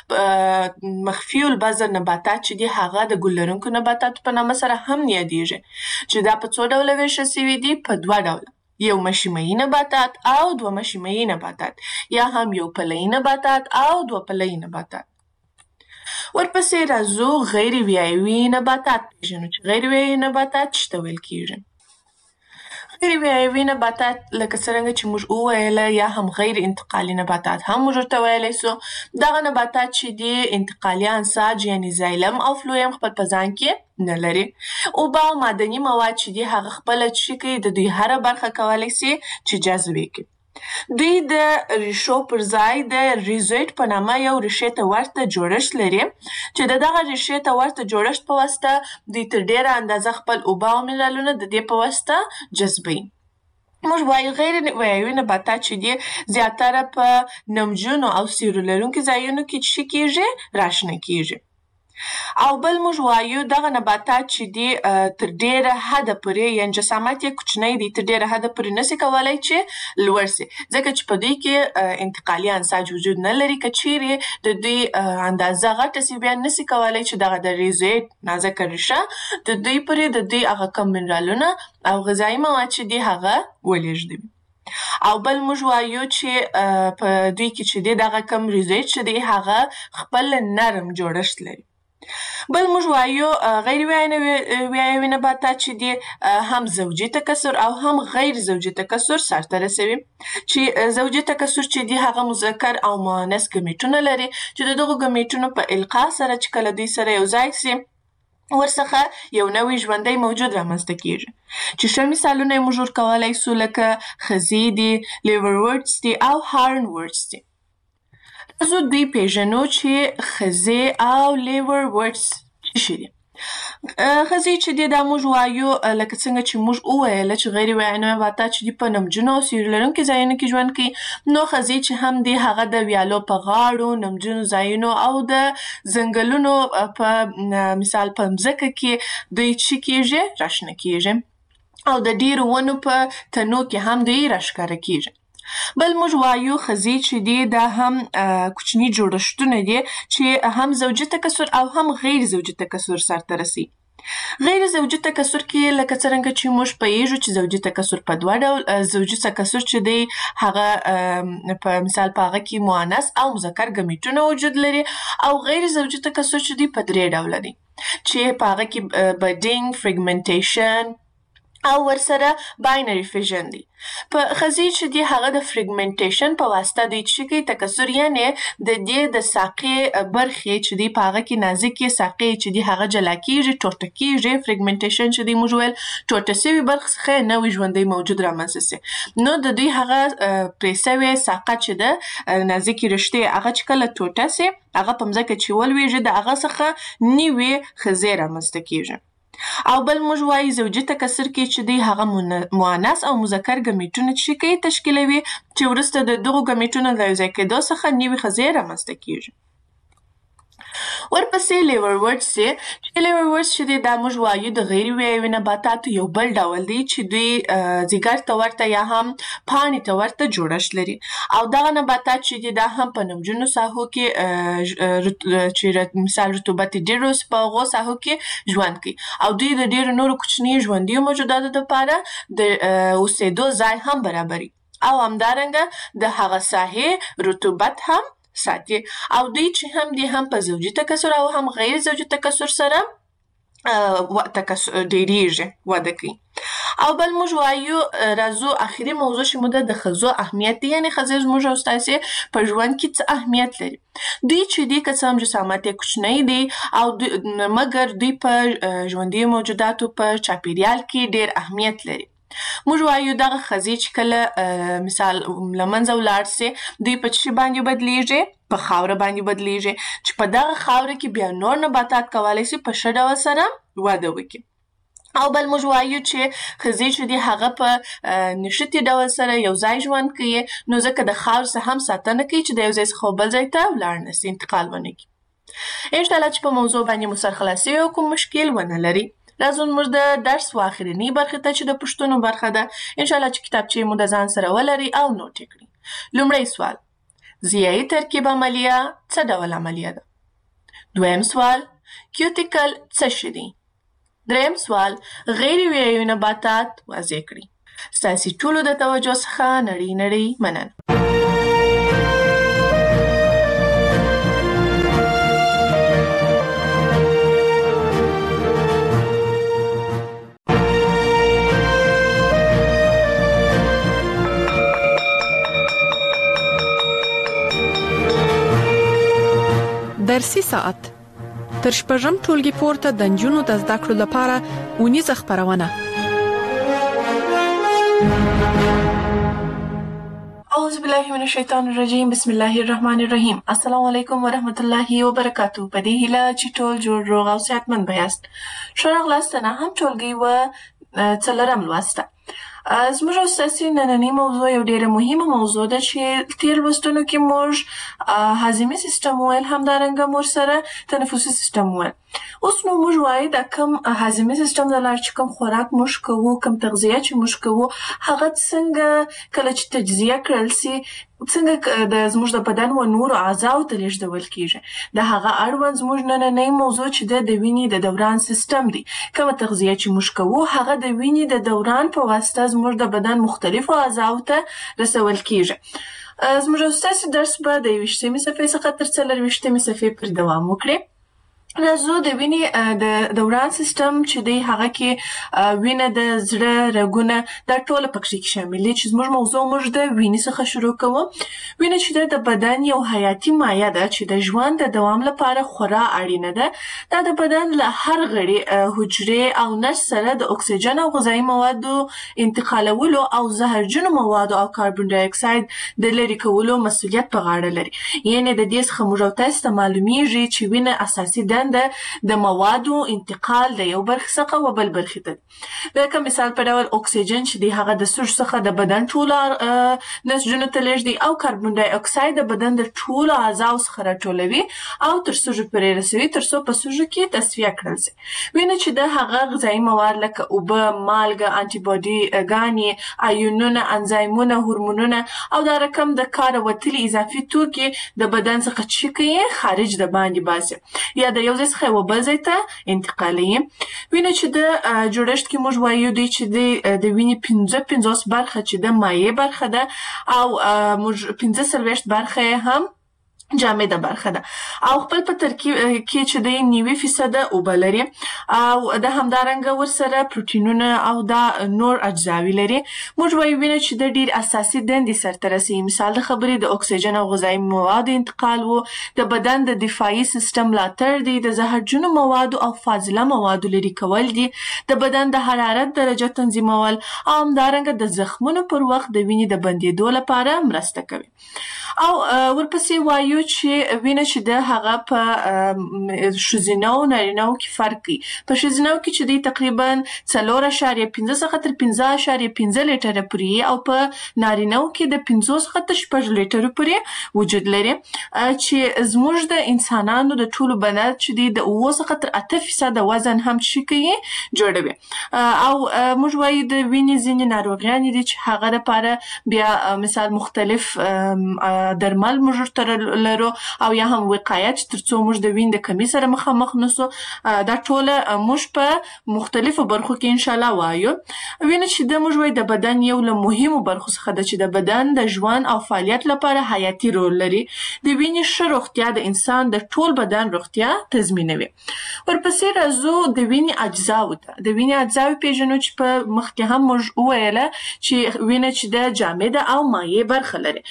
وه مخفي البذر نباتات چې دي هغه د ګل لرونکو نباتاتو په نامه سره هم یادیږي چې دا په څو ډوله ویشل سوي دي؟ په دوه ډوله، یو مشیمه‌یي نباتات او دوه مشیمه‌یي نباتات، یا هم یو پله‌یي نباتات او دوه پله‌یي نباتات. ورپسې راځو غیر ویایوي نباتات پیژنو چې غیر ویایوي نباتات څه ته ویل کیږي. غیر ویایوي نباتات لکه څرنګه چې موږ وویله یا هم غیر انتقالي نباتات هم موږ ورته ویلی سو، دغه نباتات چې دي انتقالي انساج یعنی زایلم او فلویم خپل په ځان کې نه لري. اوبه او معدني مواد چې دي هغه خپله څه کوي د دوی هره برخه کولی سي چې جذب یې کړي. دوی د ریښو پر ځای د ریزویټ په نامه یو ریښې ته ورته جوړښت لري چې د دغه ریښې ته ورته جوړښت په واسطه دوی تر ډېره اندازه خپل اوبه او منرالونه د دې په واسطه جذبوي. موږ وایو غیر ویایوي نباتات چې دي زیاتره په نمجنو او سیوري لرونکو ځایونو کې څه کیږي؟ راشنه کیږي. او بل موږ وایو دغه نباتات چې دي تر ډیره حده پورې یعنې جسامت یې کوچنی دی، تر ډیره حده پورې نسي کولی چې لوړ سي، ځکه چې په دوی کې انتقالي انساج وجود نه لري. که چیرې د دوی اندازه غټه سي بیا نسي کولی چې دغه د ریزویډ نازکه ریشه د دوی پورې د دوی هغه کم منرالونه او غذایي مواد چې دي هغه ولېږدوي. او بل موږ وایو چې په دوی کې چې دی دغه کم ریزویډ چې دی هغه خپل نرم جوړښت لري. بل موږ وایو غیر ویایوي نباتات چې دي هم زوجي تکثر او هم غیر زوجي تکثر سرته رسوي، چې زوجي تکثر چې دي هغه مذکر او مؤنث ګمیټونه لري چې د دغو ګمیټونو په القا سره چې کله دوی سره یو ځای سي ورڅخه یو نوی ژوندی موجود رامنځته کیږي، چې ښه مثالونه یې موږ ورکولی سو لکه خزي دي، لیورورډز دي او هارن ورډز دي. زه دوی پیژنو چې خزي او لیورورډز څه شي دي. خزي چې دي دا موږ وایو لکه څنګه چې موږ وویله چې غیر ویایي نباتات چې دي په نمجنو او سیوري لرونکي ځایونو کې ژوند کوي، نو خزي چې هم دي هغه د ویالو په غاړو، نمجنو ځایونو او د ځنګلونو په مثال په مځکه کې دوی څه کیږي راشنه کیږي او د ډیرو ونو په تنو کې هم دوی راښکاره کیږي. بل موږ وایو خزي چې دي دا هم کوچني جوړښتونه دي چې هم زوجي تکثر او هم غیر زوجي تکثر سرته رسي. غیر زوجي تکثر کې لکه څرنګه چې موږ پوهیږو چې زوجي تکثر په دوه ډول زوجي تکثر چې دی هغه په مثال په هغه کې مؤنث او مذکر ګمیټونه وجود لري، او غیر زوجي تکثر چې دی په درې ډوله دی چې په هغه کې بډینګ، فریګمنټیشن او ورسره باینري فیژن دی. په خزي چې دی هغه د فریګمنټیشن په واسطه دوی چې کوي تکثر، یعنې د دې د ساقې برخې چې دی په هغه کې نازکې ساقې چې دی هغه جلا کیږي، ټوټه کیږي. فریګمنټیشن چې دی موږ ویل ټوټه سوي برخې څخه نوی ژوندی موجود رامنځته سي، نو د دوی هغه پرې سوې ساقه چې ده نازکې رشتې هغه چې کله ټوټه سي هغه په مځکه چې ولویږي د هغه څخه نوې خزې رامنځته کیږي. او بل موږ وایو زوجي تکثر کې چې دی هغه مؤنث او مذکر ګمیټونه چې کوي تشکیلوي، چې وروسته د دغو ګمیټونو د یو ځای کېدو څخه نوې خزې رامنځته کیږي. ورپسې لیورورډز دي چې لیورورډز چې دی دا موږ وایو د غیر ویایوي نباتاتو یو بل ډول دی چې دوی ځیګر ته ورته یا هم پاڼې ته ورته جوړښت لري، او دغه نباتات چې دی دا هم په نمجنو ساحو کې چې مثال رطوبت یې ډېر وي په هغو ساحو کې ژوند کوي، او دوی د ډېرو نورو کوچنیو ژوندیو موجوداتو دپاره د اوسېدو ځای هم برابري، او همدارنګه د هغه ساحې رطوبت هم ساتي. او دوی چې هم دي هم په زوجي تکثر او هم غیر زوجي تکثر سره ډېرېږي، وده کوي. او بل موږ وایو راځو اخري موضوع چې موږ د ښځو اهمیت دی، یعنې ښځې زموږ او ستاسې په ژوند کې څه اهمیت لري. دوی چې دي که څه هم جسامت یې کوچنی دی او مګر دوی په ژوندیو موجوداتو په چاپېریال کې ډېر اهمیت لري. موږ وایو دغه خزي چې کله مثال له منځه ولاړ سي دوی په څه باندې بدلیږي؟ په خاوره باندې بدلیږي، چې په دغه خاوره کې بیا نور نباتات کولی سي په ښه ډول سره وده وکړي. او بل موږ وایو چې خزي چې دي هغه په نښتي ډول سره یو ځای ژوند کوي، نو ځکه د خاورې څخه هم ساتنه کوي چې د یو ځای څخه بل ځای ته ولاړ نه سي، انتقال ونه کړي. انشاءالله چې په موضوع باندې مو سرخلاصي او کوم مشکل ونه لري. راځو موږ د درس و آخرنۍ برخې ته چې د پوښتنو برخه ده، انشاءالله چې کتابچې مو د ځان سره ولري او نوټ یې کړي. لومړی سوال: ضیایي ترکیب عملیه څه ډول عملیه ده؟ دویم سوال: کیوتیکل څه شی دی؟ دریم سوال: غیر ویایي نباتات واضح کړي. ستاسې ټولو د توجه څخه نړۍ نړۍ مننه. درسي ساعت تر شپږم ټولګي پورته د نجونو د زده کړو لپاره اونیزه خپرونه. اعوذ بالله من الشیطان الرجیم، بسم الله الرحمن الرحیم. السلام علیکم ورحمت الله وبرکاتو. په دې هیله چې ټول جوړ روغ او صحتمند به یاست. ښه راغلاست. نهم ټولګي و څلورم لوسته. زموږ او ستاسې نننۍ موضوع یو ډېره مهمه موضوع ده چې تېر لوستونو کې موږ هاضمي سیستم وویل، همدارنګه موږ سره تنفسي سیستم وویل. اوس نو موږ وایو دا کوم هاضمي سیستم د لارې چې کوم خوراک موږ کوو، کوم تغذیه چې موږ کوو، هغه څنګه کله چې تجزیه کړل سي څنګه د زموږ د بدن و نورو اعضاو ته لیږدول کیږي. د هغه اړوند زموږ نننۍ موضوع چې ده د وینې د دوران سیستم دی. کومه تغذیه چې موږ کوو هغه د وینې د دوران په واسطه زموږ د بدن مختلفو اعضاو ته رسول کیږي. زموږ او ستاسې درس به د یویشتمې صفحې څخه تر څلرویشتمې صفحې پورې دوام وکړي. راځو د وینې د دوران سیستم چې دی هغه کې وینه د زړه، رګونه دا ټوله پکې کې شامل دي چې زموږ موضوع موږ د وینې څخه شروع کوو. وینه چې ده د بدن یو حیاتي مایع ده چې د ژوند د دوام لپاره خورا اړینه ده. دا د بدن له هر غړي، حجرې او نسج سره د اکسیجن او غذایي موادو انتقالولو او زهرجنو موادو او کاربن ډای اکساید د لرې کولو مسؤلیت په غاړه لري. یعنې د دې څخه موږ او تاسو ته معلومیږي چې وینه اساسي ده د موادو انتقال د یو برخې څخه و بل برخې ته. لکه مثال په ډول اکسیجن چې دی هغه د سږو څخه د بدن ټولو نسجونو ته لیږدي او کاربن ډای اکساید د بدن د ټولو اعضاو څخه راټولوي او تر سږو پورې رسوي تر څو په سږو کې تصفیه کړل سي. وینه چې د هغه غذایي مواد لکه اوبه، مالګه، انټي باډي ګانې، آیونونه، انزایمونه، هورمونونه او دا رقم د کار وتلي اضافي توکي د بدن څخه چې کوي خارج د باندې باسي یا د یو ځای څخه یو بل ځای ته انتقالوي. وینه چې د جوړښت کې موږ وایو دی چې د وینې پنځه پنځوس برخه چې د مایع برخه ده او موږ پنځه څلوېښت برخه هم جامده برخه ده او خپل په ترکیب کې چې د نوي فیصده اوبه لري او د همدارنګه ورسره پروتینونه او دا نور اجزاوي لري. موږ وایو وینه چې د ډیر اساسي دندې سرته رسوي. مثال د خبرې د اکسیجن او غذایي موادو انتقال وو، د بدن د دفاعي سیستم ملاتړ دی، د زهرجنو موادو او فاضله موادو لرې کول دي، د بدن د حرارت درجه تنظیمول او همدارنګه د زخمونو پر وخت د وینې د بندېدو لپاره مرسته کوي. او ورپسې وایو چې وینه چې د هغه په ښځینه او نارینه کې فرق کوي. په ښځینه کې چې دی تقریبا څلور اعشاریه پنځه څخه تر پنځه اعشاریه پنځه لیټره پورې او په نارینه کې د پنځو څخه تر شپږ لیټرو پورې وجود لري چې زموږ د انسانانو د ټولو بدن چې دی د اوه څخه تر اته فیصده وزن هم چې کوي جوړوي. او موږ وایو د وینې ځینې ناروغیانې دي چې هغه لپاره بیا مثال مختلف درمل موږ ورته لرو او یا هم وقایه چې تر څو موږ د وینې د کمۍ سره مخامخ نسو. دا ټوله موږ په مختلفو برخو کې انشاءالله وایو. وینه چې د موږ وایو د بدن یو له مهمو برخو څخه ده چې د بدن د ژوند او فعالیت لپاره حیاتي رول لري. د وینې ښه روغتیا د انسان د ټول بدن روغتیا تضمینوي. ورپسې راځو د وینې اجزاو ته. د وینې اجزاوې پیژنو چې په مخکې هم موږ وویله چې وینه چې د جامده او مایع برخه لري.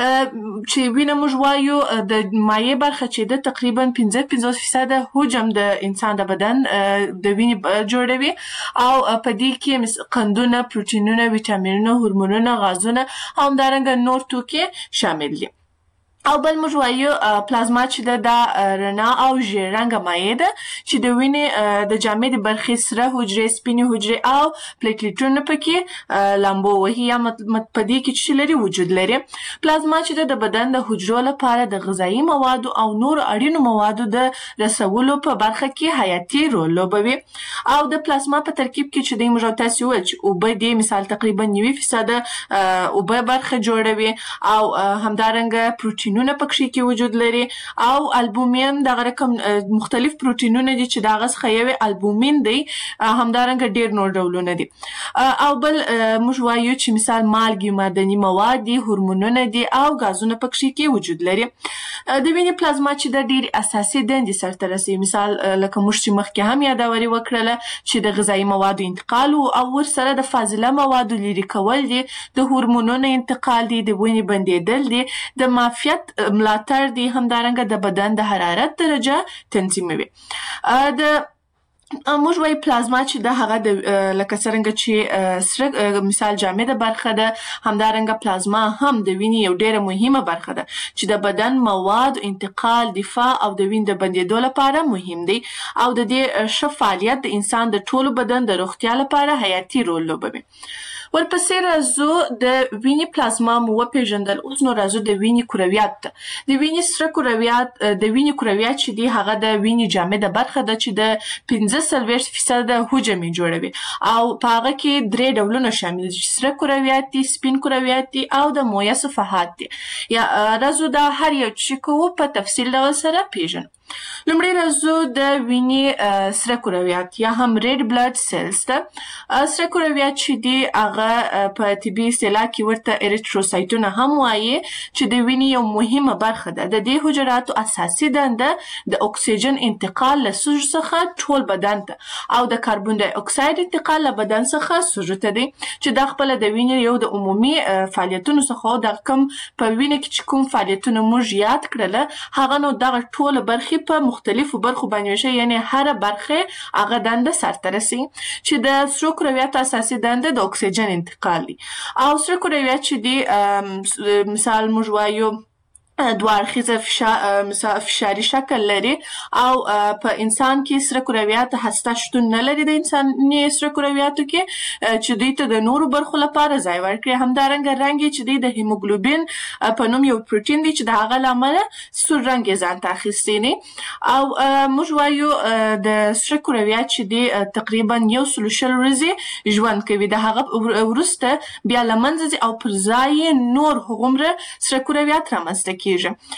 چې وینه موږ وایو د مایع برخه چې د تقریبا پنځه پنځوس فیصده حجم د انسان د بدن د وینې جوړوي او په دې کې قندونه، پروتینونه، ویټامینونه، هورمونونه، غازونه او همدارنګه نور توکي شامل دي. او بل موږ وایو پلازما چې ده دا رڼا او ژیړ رنګه مایع ده چې د وینې د جامدې برخې سره حجرې، سپینې حجرې او پلیټلیټونه پکې لامبو وهي یا په دې کې چې لري وجود لري. پلازما چې ده د بدن د حجرو لپاره د غذایي موادو او نور اړینو موادو د رسولو په برخه کې حیاتي رول لوبوي. او د پلازما په ترکیب کې چې دی موږ تاسو وویل چې اوبه دي مثال تقریبا نوي فیصده اوبه برخه جوړوي او همدارنګه پروتین پروتینونه پکې کې وجود لري او البومین دغه رقم مختلف پروتینونه دي چې دغه څخه یو البومین دی، همدارنګه ډیر نور ډولونه دي. او بل موږ وایو چې مثال مالګې، معدني مواد دي، هورمونونه دي او غازونه پکې کې وجود لري. د وینې پلازما چې د ډیر اساسي دندې سرته رسوي. مثال لکه موږ چې مخکې هم یادوري وکړله چې د غذایي موادو انتقال او ورسره د فاضله موادو لرې کول دي، د هورمونونو انتقال دي، د وینې بندېدل دي، د معافیت ملاتړ دي، همدارنګه د بدن د حرارت درجه تنظیموي. د موږ وایو پلازما چې د هغه د لکه څرنګه چې سره مثال جامده برخه ده، همدارنګه پلازما هم د وینې یو ډیره مهمه برخه ده چې د بدن مواد انتقال، دفاع او د وینې د بندېدو لپاره مهم دی او د دې ښه فعالیت د انسان د ټولو بدن د روغتیا لپاره حیاتي رول لوبوي. ورپسې راځو د وینې پلازما مو وپېژندل. اوس نو راځو د وینې کرویات ته. د وینې سره کرویات د وینې کرویات چې دي هغه د وینې جامده برخه ده چې د پنځه څلوېښت فیصده حجم یې جوړوي او په هغه کې درې ډولونه شامل دي چې سره کرویات دي، سپین کرویات دي او د مویه صفحات دي. یا راځو دا هر یو چې کوو په تفصیل ډول سره پیژنو. لومړی راځو د وینې سره کرویات یا هم ریډ بلډ سیلز ته. سره کرویات چې دي هغه په طبي اصطلاح کې ورته اریتروسایټونه هم وایي چې د وینې یو مهمه برخه ده. د دې حجراتو اساسي دنده د اکسیجن انتقال له سږو څخه ټول بدن ته او د کاربن ډای اکساید انتقال له بدن څخه سږو ته دی چې دا خپله د وینې یو د عمومي فعالیتونو څخه د کوم په وینه کې چې کوم فعالیتونه موږ یاد کړله هغه نو دغه ټوله برخې په مختلفو برخو باندې ویشي، یعنی هر برخه هغه دنده سرته رسي چې د سرو کرویاتو اساسي دنده د اکسیجن انتقال دي. او سرو کرویات چې دي مثال موږ وایو دوه اړخیزه فشاري شکل لري او په انسان کې سره کرویات هسته شتون نه لري د انساني سره کرویاتو کې چې دوی ته د نورو برخو لپاره ځای ورکړي. همدارنګه رنګ یې چې دی د هیموګلوبین په نوم یو پروټین دی چې د هغه له امله سور رنګ یې ځان ته اخیستی دی. او موږ وایو د سره کرویات چې دی تقریبا یو سل شل ورځې ژوند کوي، د هغه وروسته بیا له منځه ځي او پر ځای یې نور هغومره سره کرویات رامنځته کیږي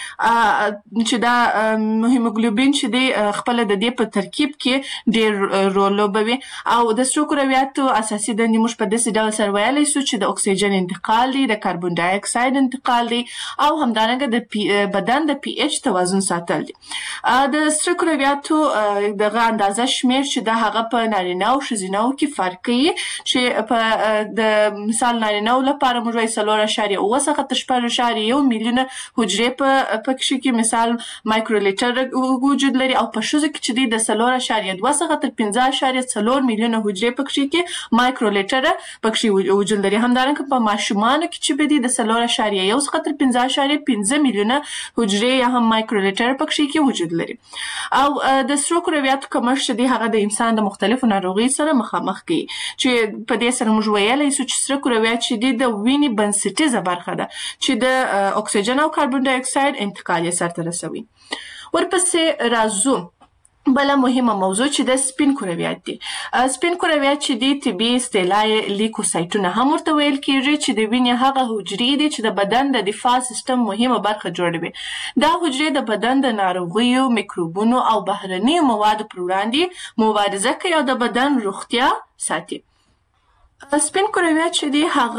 چې دا هیموګلوبین چې دی خپله د دې په ترکیب کې ډېر رول لوبوي. او د سرو کرویاتو اساسي دندې موږ په داسې ډول سره ویلی سو چې د اکسیجن انتقال دی، د کاربن ډای اکساید انتقال دی او همدارنګه د بدن د پی ایچ توازن ساتل دي. د سرو کرویاتو دغه اندازه شمیر چې د هغه په نارینه او ښځینه‌و کې فرق کوي چې په د مثال نارینه‌و لپاره موږ وایو څلور اعشاریه اووه څخه تر شپږ اعشاریه یو میلیونه حجرې په پکې کې مثال مایکرولیټر وجود لري او په ښځو کې چې دی د څلور اعشاریه دوه څخه تر پنځه اعشاریه څلور میلیونه حجرې پکې کې مایکرولیټر پکې وجود لري. همدارنګه په ماشومانو کې چې به دی د څلور اعشاریه یو څخه تر پنځه اعشاریه پنځه میلیونه حجرې یا هم مایکرولیټر پکې کې وجود لري. او د سرو کرویاتو کمښت دی هغه د انسان د مختلفو ناروغیو سره مخامخ کوي چې په دې سره موږ ویلی سو چې سره کرویات چې دی د وینې بنسټیزه برخه ده چې د اکسیجن او کاربن ډای اکساید انتقال یې سرته رسوي. ورپسې راځو بله مهمه موضوع چې د سپین کرویات دي. سپین کرویات چې دي طبي اصطلاح یې لیکوسایټونه هم ورته ویل کیږي چې د وینې هغه حجرې دي چې د بدن د دفاع سیستم مهمه برخه جوړوي. دا حجرې د بدن د ناروغیو، میکروبونو او بهرنیو موادو پر وړاندې مبارزه کوي او د بدن روغتیا ساتي. سپین کرویات چې دي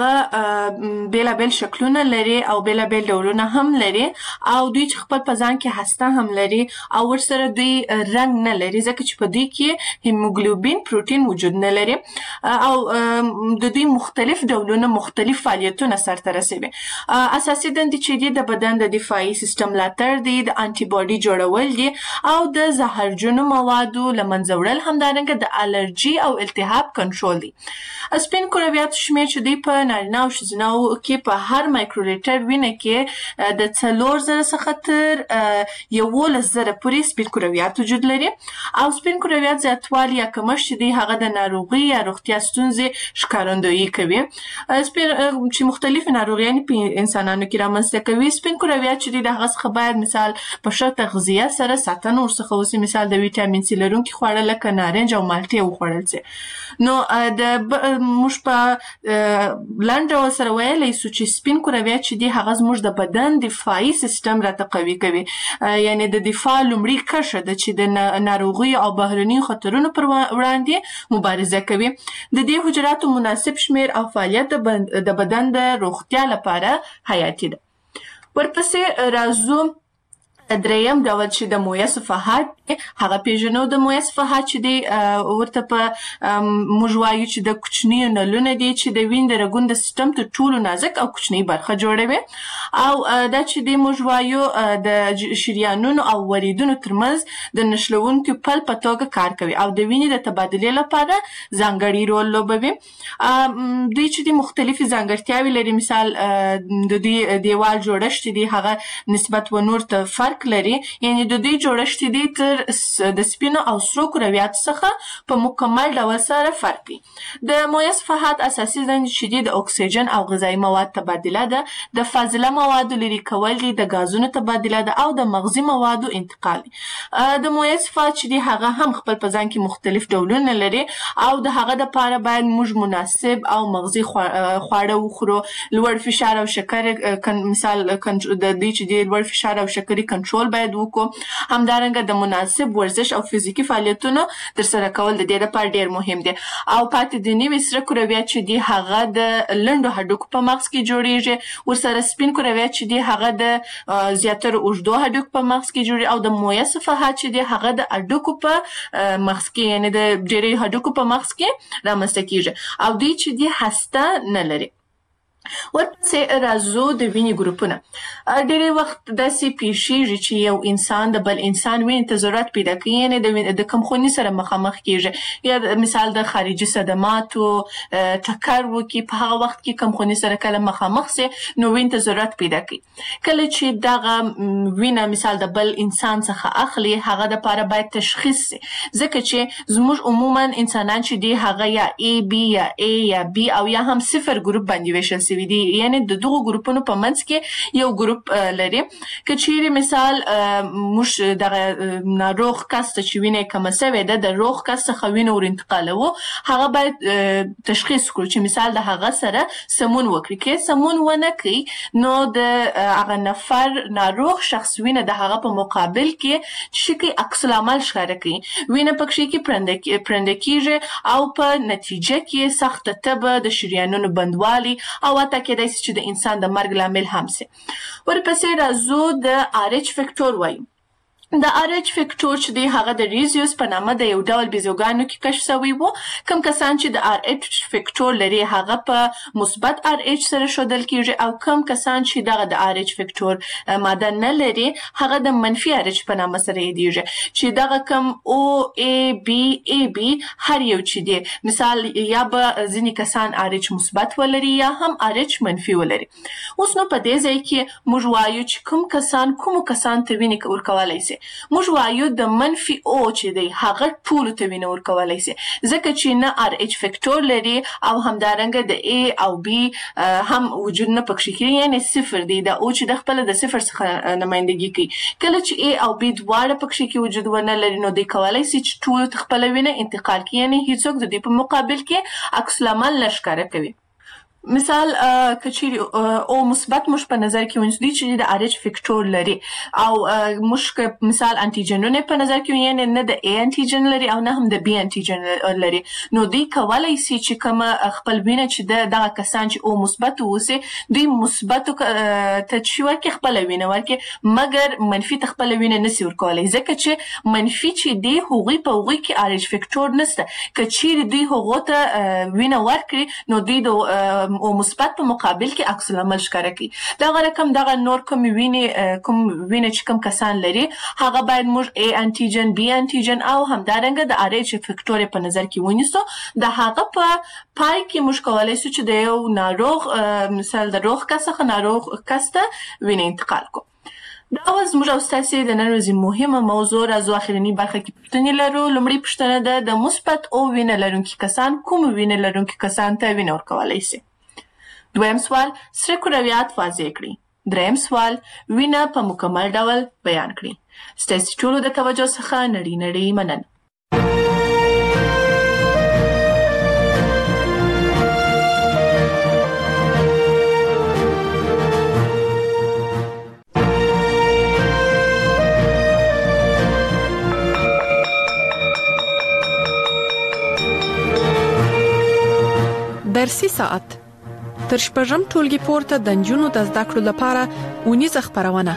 هغه بیلابیل شکلونه لري او بیلابیل ډولونه هم لري او دوی چې خپل په ځان کې هسته هم لري او ورسره دوی رنګ نه لري ځکه چې په دوی کې هیموګلوبین پروټین وجود نه لري او د دوی مختلف ډولونه مختلف فعالیتونه سرته رسوي. اساسي دندې چې دي د بدن د دفاعي سیستم ملاتړ دي، د انټي باډي جوړول دي او د زهرجنو موادو له منځه وړل، همدارنګه د الرجي او التهاب کنټرول دي. سپین کرویاتو شمیر چې دوی په نارینه او ښځینه‌و کې په هر مایکرولیټر وینه کې د څلور زره څخه تر یولس زره پورې سپین کرویات وجود لري. او سپین کرویات زیاتوالی یا کمښت چې دی هغه د ناروغۍ یا روغتیا ستونزې ښکارندویي کوي سپین چې مختلفې ناروغیانې په انسانانو کې رامنځته کوي. سپین کرویات چې دی د هغه څخه باید مثال په ښه تغذیه سره ساتنه ورڅخه وسي، مثال د ویټامین سي لرونکي خواړه لکه نارنج او مالټې وخوړل سي. نو د موږ په لنډ ډول سره ویلی سو چې سپین کرویات چې دي هغه زموږ د بدن دفاعي سیستم راته قوي کوي، یعنی د دفاع لومړۍ کرښه ده چې د ناروغیو او بهرنیو خطرونو پر وړاندې مبارزه کوي. د دې حجراتو مناسب شمیر او فعالیت د بدن د روغتیا لپاره حیاتي ده. ورپسې راځو دریم ډول چې د مویه صفحات دی هغه پیژنو. د مویه صفحات چې دی ورته په موږ وایو چې د کوچنیو نلونه دي چې د وینې د رګونو د سیستم تر ټولو نازک او کوچنۍ برخه جوړوي او دا چې دی موږ وایو د شریانونو او وریدونو ترمنځ د نښلوونکي پل په توګه کار کوي او د وینې د تبادلې لپاره ځانګړی رول لوبوي. دوی چې دی مختلفې ځانګړتیاوې لري، مثال د دوی دیوال جوړښت دی هغه نسبت و نور ته فرق لري، یعنی د دوی جوړښت دی تر د سپینو او سرو کرویاتو څخه په مکمل ډول سره فرق کوي. د مویه صفحات اساسي دندې چې دي د اکسیجن او غذایي مواد تبادله ده، د فاضله موادو لرې کول دي، د غازونو تبادله ده او د مغذي موادو انتقال دي. د مویه صفحات چې دي هغه هم خپل په ځان کې مختلف ډولونه لري او د هغه دپاره باید موږ مناسب او مغذي خواړه وخورو. لوړ فشار او شکر مثال د دې چې د لوړ فشار او شکرې کنټرول باید وکړو. همدارنګه د مناسب ورزش او فزیکي فعالیتونو ترسره کول د دې لپاره ډیر مهم دي. او پاتې د نوي سره کرویات چې دي هغه د لنډو هډوکو په مغز کې جوړیږي، ورسره سپین کرویات چې دي هغه د زیاتره اوږدو هډوکو په مغز کې جوړیږي او د مویه صفحات چې دي هغه د هډوکو په مغز کې یعنې د ډېرې هډوکو په مغز کې رامنځته کیږي او دوی چې دي هسته نه لري. ورپسې راځو د وینې ګروپونه. ډېری وخت داسې پیښیږي چې یو انسان د بل انسان وینې ته ضرورت پیدا کوي، یعنې د کمخوني سره مخامخ کیږي یا مثال د خارجي صدماتو ټکر وکړي، په هغه وخت کې کمخوني سره کله مخامخ سي نو وینې ته ضرورت پیدا کوي. کله چې دغه وینه مثال د بل انسان څخه اخلي هغه دپاره باید تشخیص سي، ځکه چې زموږ عموما انسانان چې دي هغه یا A B یا A یا B او یا هم صفر ګروپ باندې ویشل سوي دي، یعنې د دغو ګروپونو په منځ کې یو ګروپ لري. که چیرې مثال موږ دغه ناروغ کس ته چې وینه یې کمه سوې ده د روغ کس څخه وینه ور انتقالوو، هغه باید تشخیص کړو چې مثال د هغه سره سمون وکړي. که سمون ونه کړي نو د هغه نفر ناروغ شخص وینه د هغه په مقابل کې چې کوي عکس العمل ښکاره کوي، وینه پکې کې پرنده کیږي او په نتیجه کې سخته تبه، د شریانونو بندوالي او حتی کېدای سي چې د انسان د مرګ لامل هم سي. ورپسې راځو د آر ایچ فیکټور وایو. د آر ایچ فیکټور چې دی هغه د ریزیوس په نامه د یو ډول بیزوګانو کې کشف سوی و. کوم کسان چې د آر ایچ فیکټور لري هغه په مثبت آر ایچ سره ښودل کیږي او کوم کسان چې دغه د آر ایچ فیکټور ماده نه لري هغه د منفي آر ایچ په نامه سره یادیږي، چې دغه کوم او ای بی ای بی هر یو چې دی مثال یا به ځینې کسان آر ایچ مثبت ولري یا هم آر ایچ منفي ولري. اوس نو په دې ځای کې موږ وایو چې کوم کسان کومو کسان ته وینې ورکولی سي. موږ وایو د منفي او چې دی هغه ټولو ته وینه ورکولی سي، ځکه چې نه آر ایچ فیکټور لري او همدارنګه د ای او بی هم وجود نه پکښې کوي، یعنې صفر دی. د او چې د خپله د صفر څخه نمایندګي کوي. کله چې ای او بی دواړه پکښې کې وجود ونه لري نو دوی کولی سي چې ټولو ته خپله وینه انتقال کړي، یعنې هیڅوک د دوی په مقابل کې عکس العمل نه ښکاره کوي. مثال که چیرې او مثبت موږ په نظر کې ونیسو چې د آر ایچ فیکټور لري او موږ که مثال انټیجنونه په نظر کې ونیسو، یعنې نه د ای انټیجن لري او نه هم د بی انټیجن لري، نو دوی کولی سي چې کومه خپل وینه چې دغه کسان چې او مثبت واوسي دوی مثبتو ته چې ورکړي خپله وینه ورکړي، مګر منفي ته خپله وینه نسي ورکولی، ځکه چې منفي چې دی هغوی په هغوی کې آر ایچ فیکټور نسته. که چیرې دوی هغو ته وینه ورکړي نو دوی د او مثبت په مقابل کې عکس العمل ښکاره کوي. دغه رقم دغه نور کوم وینې کوم وینه چې کوم کسان لري هغه باید موږ ای انټیجن، بی انټیجن او همدارنګه د آر ایچ فیکټور په نظر کې ونیسو. د هغه په پای کې موږ کولی سو چې د یو ناروغ مثال د روغ کس څخه ناروغ کس ته وینه انتقال کړو. دا اوس زموږ او ستاسې د نن ورځې مهمه موضوع. راځو اخرني برخه کې پوښتنې لرو. لومړۍ پوښتنه ده د مثبت او وینه لرونکي کسان کوم وینه لرونکي کسان ته وینه ورکولی سي؟ دویم سوال سره کرویات واضح کړي. دریم سوال وینه په مکمل ډول بیان کړي. ستاسې ټولو د توجه څخه نړۍ نړۍ مننه. درسي ساعت تر شپږم ټولګي پورته د نجونو د زده کړو لپاره اونیزه خپرونه.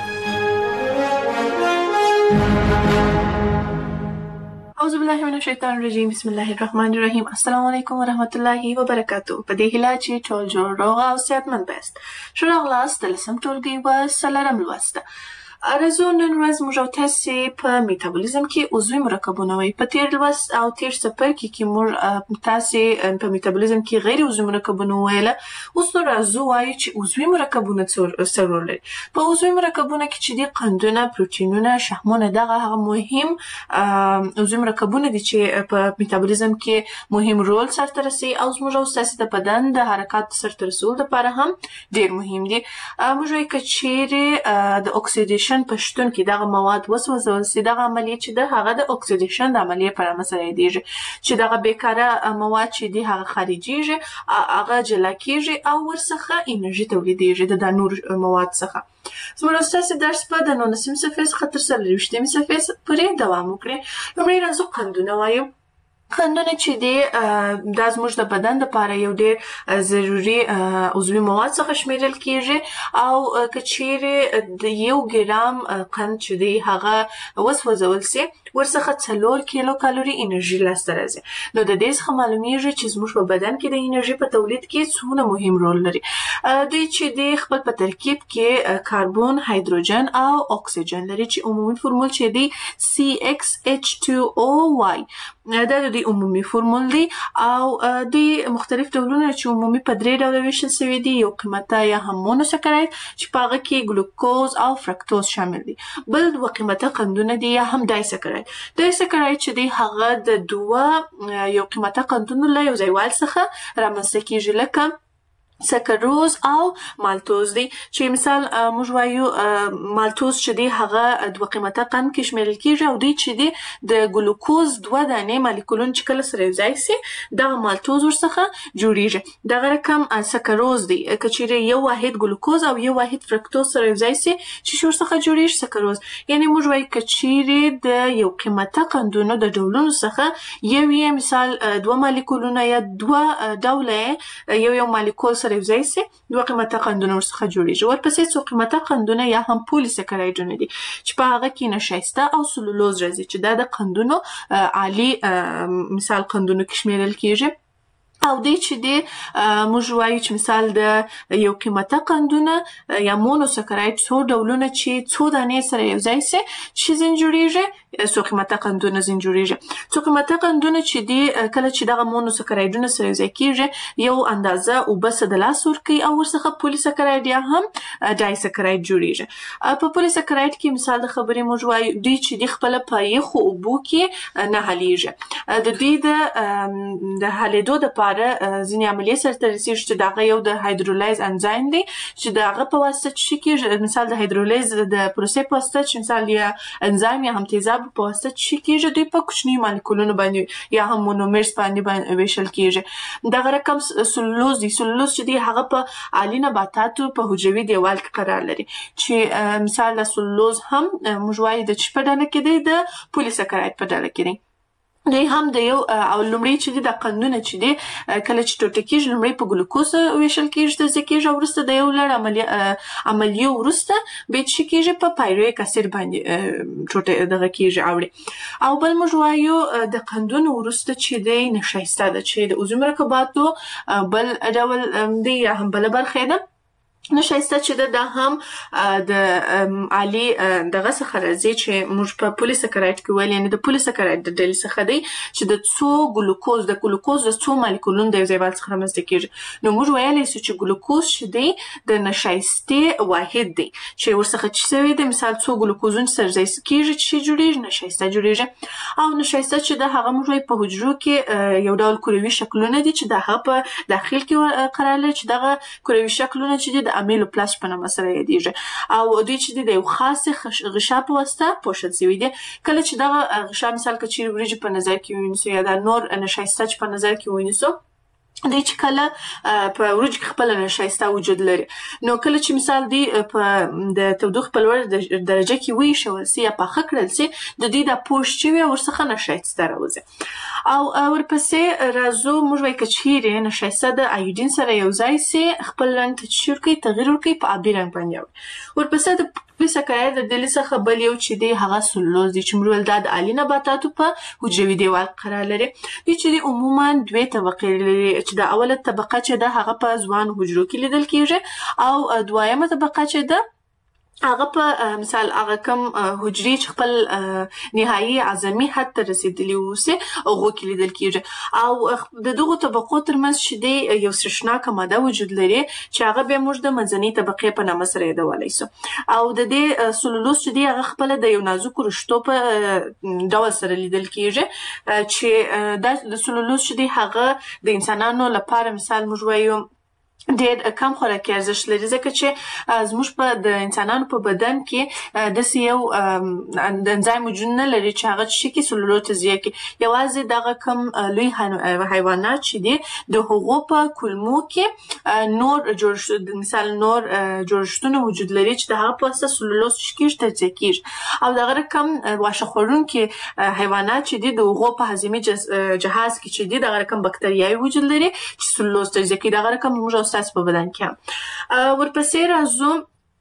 اعوذ بالله من الشیطان الرجیم. بسم الله الرحمن الرحیم. السلام علیکم ورحمت الله وبرکاتو. په دې هیله چې ټول جوړ روغ او صحتمند یاست. ښه راغلاست د لسم ټولګي په څلورم لوست. راځو نن ورځ موږ او تاسې په میټابولیزم کې عضوي مرکبونه وایي. په تېر لوست او تېر څپرکي کې موږ تاسې په میټابولیزم کې غیر عضوي مرکبونه وویله. اوس نو راځو وایو چې عضوي مرکبونه څه رول لري. په عضوي مرکبونه کې چې دي قندونه، پروټینونه، شحمونه دغه هغه مهم عضوي مرکبونه دي چې په میټابولیزم کې مهم رول سرته رسوي او زموږ او ستاسې د بدن د حرکاتو سرته رسولو لپاره هم ډېر مهم دي. موږ وایو که چیرې د اکسیډیشن په شتون کې دغه مواد وسوځول سي، دغه عملیه چې ده هغه د اکسیډیشن د عملیې په نامه سره یادېږي، چې دغه بېکاره مواد چې دي هغه خارجېږي، هغه جلا کېږي او ورڅخه انرژي تولیدېږي د دا نور مواد څخه. زموږ او ستاسې درس به د نولسمې صفحې څخه تر څلرویشتمې صفحې پورې دوام وکړي. لومړی راځو قندونه وایو. قندونه چې دي دا زموږ د بدن دپاره یو ډېر ضروري عضوي مواد څخه شمیرل کېږي او که چیرې د یو ګرام قند چې دی هغه وسوځول سي ورڅخه څلور کیلو کالوري انرژي لاسته راځي. نو د دې څخه معلومیږي چې زموږ په بدن کې د انرژي په تولید کې څومره مهم رول لري. دوی چې دی خپل په ترکیب کې کاربن، هایدروجن او اکسیجن لري چې عمومي فرمول چې دی سی ایکس ایچ ټو او واي. دا د دوی عمومي فرمول دی او دوی مختلف ډولونه چې عمومي په درې ډوله ویشل سوي دي. یو قیمته یا هم مونوسکراید چې په هغه کې ګلوکوز او فرکتوز شامل دي. بل دوه قیمته قندونه دي یا هم ډایسکراید. ډایسکراید چې دی هغه د دوه یو قیمته قندونو له یو ځایوالي څخه رامنځته کېږي لکه سکروز او مالتوز دی چې مثال موږ وایو مالتوز چې دی هغه دوه قیمته قند کې شمیرل کېږي او دوی چې دی د ګلوکوز دوه دانې مالیکولونه چې کله سره یوځای سي دغه مالتوز ورڅخه جوړیږي. دغه رقم سکروز دی که چیرې یو واحد ګلوکوز او یو واحد فرکتوز سره یوځای سي چې ورڅخه جوړیږي سکروز. یعنې موږ وایو که چیرې د یو قیمته قندونو د ډولونو څخه یو یې مثال دوه مالیکولونه یا دوه ډوله یو یو مالیکول سره یوځای سي دوه قیمته قندونه ورڅخه جوړیږي. ورپسې څو قیمته قندونه یا هم پولیسکرایډونه دي چې په هغه کې نشایسته او سلولوز راځي چې دا د قندونو عالي مثال قندونو کې شمیرل کېږي. او دی چې دی موږ وایو چې مثال د یو قیمته قندونه یا مونوسکراید څو ډولونه چې څو دانې سره یوځای سي چې ځین جوړیږي څو قیمته قندونه ځین جوړیږي. څو قیمته قندونه چې دی کله چې دغه مونوسکرایډونه سره یوځای کېږي یو اندازه اوبه څه د لاس ورکوي او ورڅخه پولیسکراید یا هم ډایسکراید جوړیږي. په پولیسکراید کې مثال د خبرې موږ وایو دوی چې دی خپله په یخو اوبو کې نه حلیږي. د دوی د حلیدو دپاره ځینې عملیې سرته رسېږي چې د هغه یو د هایدرولایز انزایم دی چې د هغه په واسطه څه کېږي مثال د هایدرولایز د پروسې په واسطه چې مثال یا انزایم یا هم تیزابو په واسطه څه کېږي دوی په کوچنیو مالیکولونو باندې یا هم مونومرز باندې ویشل کېږي. دغه رقم سلولوز دی. سلولوز چې دی هغه په عالي نباتاتو په حجروي دیوال کې قرار لري چې مثال د سلولوز هم موږ وایو د څه په ډله کې دی د پولیسکراید په ډله کې دی. دوی هم د یو او لومړی چې دی د قندونه چې دی کله چې ټوټه کېږي لومړی په ګلوکوز ویشل کېږي تجزیه کېږي او وروسته د یو لړ عملیو وروسته بیا څه کېږي په پایرویک اسید باندې ټوټه دغه کېږي اوړي. او بل موږ وایو د قندونو وروسته چې دی نشایسته ده چې د عضوي مرکباتو بل ډول دی یا هم بله برخه ده. نشایسته چې ده دا هم د عالي دغه څخه راځي چې موږ په پولیسکراید کې ویل یعنې د پولیسکراید د ډلې څخه دی چې د څو ګلوکوز د ګلوکوز د څو مالیکولونو د یو ځایوالي څخه رامنځته کېږي. نو موږ ویلی سو چې ګلوکوز چې دی د نشایستې واحد دی چې ورڅخه چې سوی دی مثال څو ګلوکوزونه سره ځای کېږي چې جوړیږي نشایسته جوړیږي. او نشایسته چې ده هغه موږ وایو په حجرو کې یو ډول کروي شکلونه دي چې د هغه په داخل کې قرار لري چې دغه کروي شکلونه چې دي د امیلوپلاست په نامه سره یادېږي او دوی چې دي د یو خاصې غشا په واسطه پوښل سوي دي. کله چې دغه غشا مثال که چیرې وریجې په نظر کې ونیسو یا د نور نشایسته چې په نظر کې ونیسو دی چې کله په وریجو کې خپله نشایسته وجود لري نو کله چې مثال دی په د تودوخې په لوړه درجه کې وایشول سي یا پاخه کړل سي د دوی دا پوښ چې وي ورڅخه نشایسته راوځي. او ورپسې راځو موږ وایو که چیرې نشایسته د ایودین سره یو ځای سي خپل رنګ ته څه ورکوي تغیر ورکوي په آبي رنګ باندې اوړي. ورپسې د پولیسکراید د ډلې څخه بل یو چې دی هغه سلولوز دی چې موږ ویل دا د عالي نباتاتو په حجروي دیوال قرار لري. دوی چې دی عموما دوې طبقې لري چې د اوله طبقه چې ده هغه په ځوانو حجرو کې لیدل کېږي او دویمه طبقه چې ده هغه په مثال هغه کم حجري چې خپل نهایي عظمي حد ته رسیدلی اوسي هغو کې لیدل کیږي او د دغو طبقو ترمنځ چې دی یو سرشناکه ماده وجود لري چې هغه بیا موږ د منځنۍ طبقې په نامه سره یادولی سو او د دې سلولوز چې دی هغه خپله د یو نازکو رشتو په ډول سره لیدل کیږي چې دا د سلولوز چې دی هغه د انسانانو لپاره مثال موږ وایو ډېر کم خوراکي ارزښت لري ځکه چې زموږ په د انسانانو په بدن کې داسې یو د انزایم وجود نه لري چې هغه څه کې سلولوز تجزیه کړي یوازې دغه کم لوی حیوانات چې دي د هغو په کولمو کې نور جوړښت مثال نور جوړښتونه وجود لري چې د هغه په واسطه سلولوز څه کېږي تجزیه کېږي او دغه رقم واښه خوړونکي حیوانات چې دي د هغو په هضمي جهاز کې چې دي دغه رقم بکتریاوې وجود لري چې سلولوز تجزیه کوي دغه رقم موږ ستاسو په بدن کې ورپسې راځو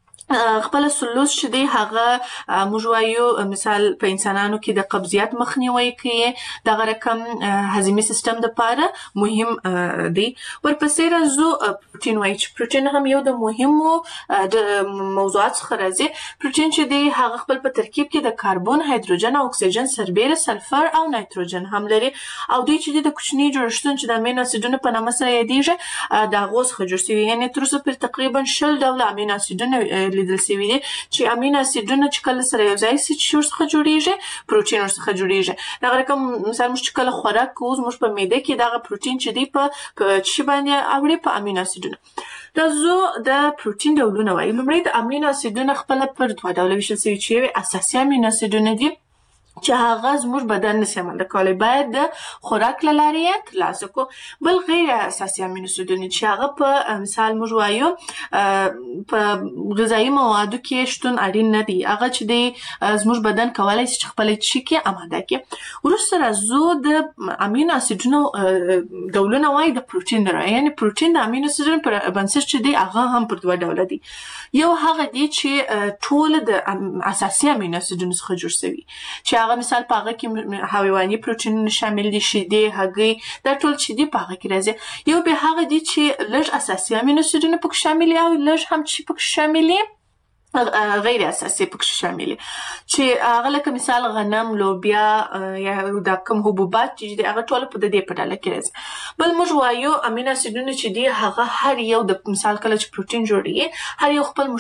خپل سلولوز چې دی هغه موږ وایو مثال په انسانانو کې د قبضیت مخنیوی کوي دغه رقم هضمي سیستم دپاره مهم دی ورپسې راځو پروټین وایي چې پروټین هم یو د مهمو د موضوعات څخه راځي پروټین چې دی هغه خپل په ترکیب کې د کاربن هایدروجن او اکسیجن سربیره سلفر او نایتروجن هم لري او دوی چې د کوچني جوړښتونه چې د امینو اسیدونو په نامه سره یادیږي د هغو څخه جوړ شوي یعنې تر اوسه پورې تقریبا شل ډوله امینو اسیدونه لیدل شوي دي چې امینو اسیدونه چې کله سره یو ځای سي چې ورڅخه جوړیږي پروټین ورڅخه جوړیږي دغه رقم مثال موږ چې کله خوراک کوو زموږ په معده کې دغه پروټین چې دی په څه باندې اوړي په امینو اسیدونه راځو د پروټین ډولونه وایو لومړی د امینو اسیدونه خپله پر دوه ډوله ویشل شوي چې یو اساسي امینو اسیدونه دي چې هغه زموږ بدن نشي عمل کولی باید د خوراک له لارې یې ترلاسه کړو بل غیر اساسي امینو اسیدونه چې هغه په مثال موږ وایو په غذایي موادو کې شتون اړین نه دی هغه چې دی زموږ بدن کولی شي چې خپله څه کړي اماده کړي وروسته راځو د امینو اسیدونو ډولونه وایي د پروټین ډول یعنې پروټین د امینو اسیدونو پر بنسټ چې دی هغه هم پر دوه ډوله دي یو هغه دی چې ټول د اساسي امینو اسیدونو څخه جوړ شوي چې هغه مثال په هغه کې حیواني پروټینونه شامل دي شیدې هګۍ دا ټول چې دي په هغه کې راځي یو بیا هغه دي چې لږ اساسي امینو اسیدونه پکې شامل دي او لږ هم چې پکې شامل دي غیر اساسي پکې شامل چې هغه لکه مثال غنم لوبیا یا د کوم حبوبات چې دي هغه ټول په دې په ډله کې راځي بل موږ وایو امینو اسیدونه چې دي هغه هر یو د مثال کله چې پروټین جوړیږي هر یو خپل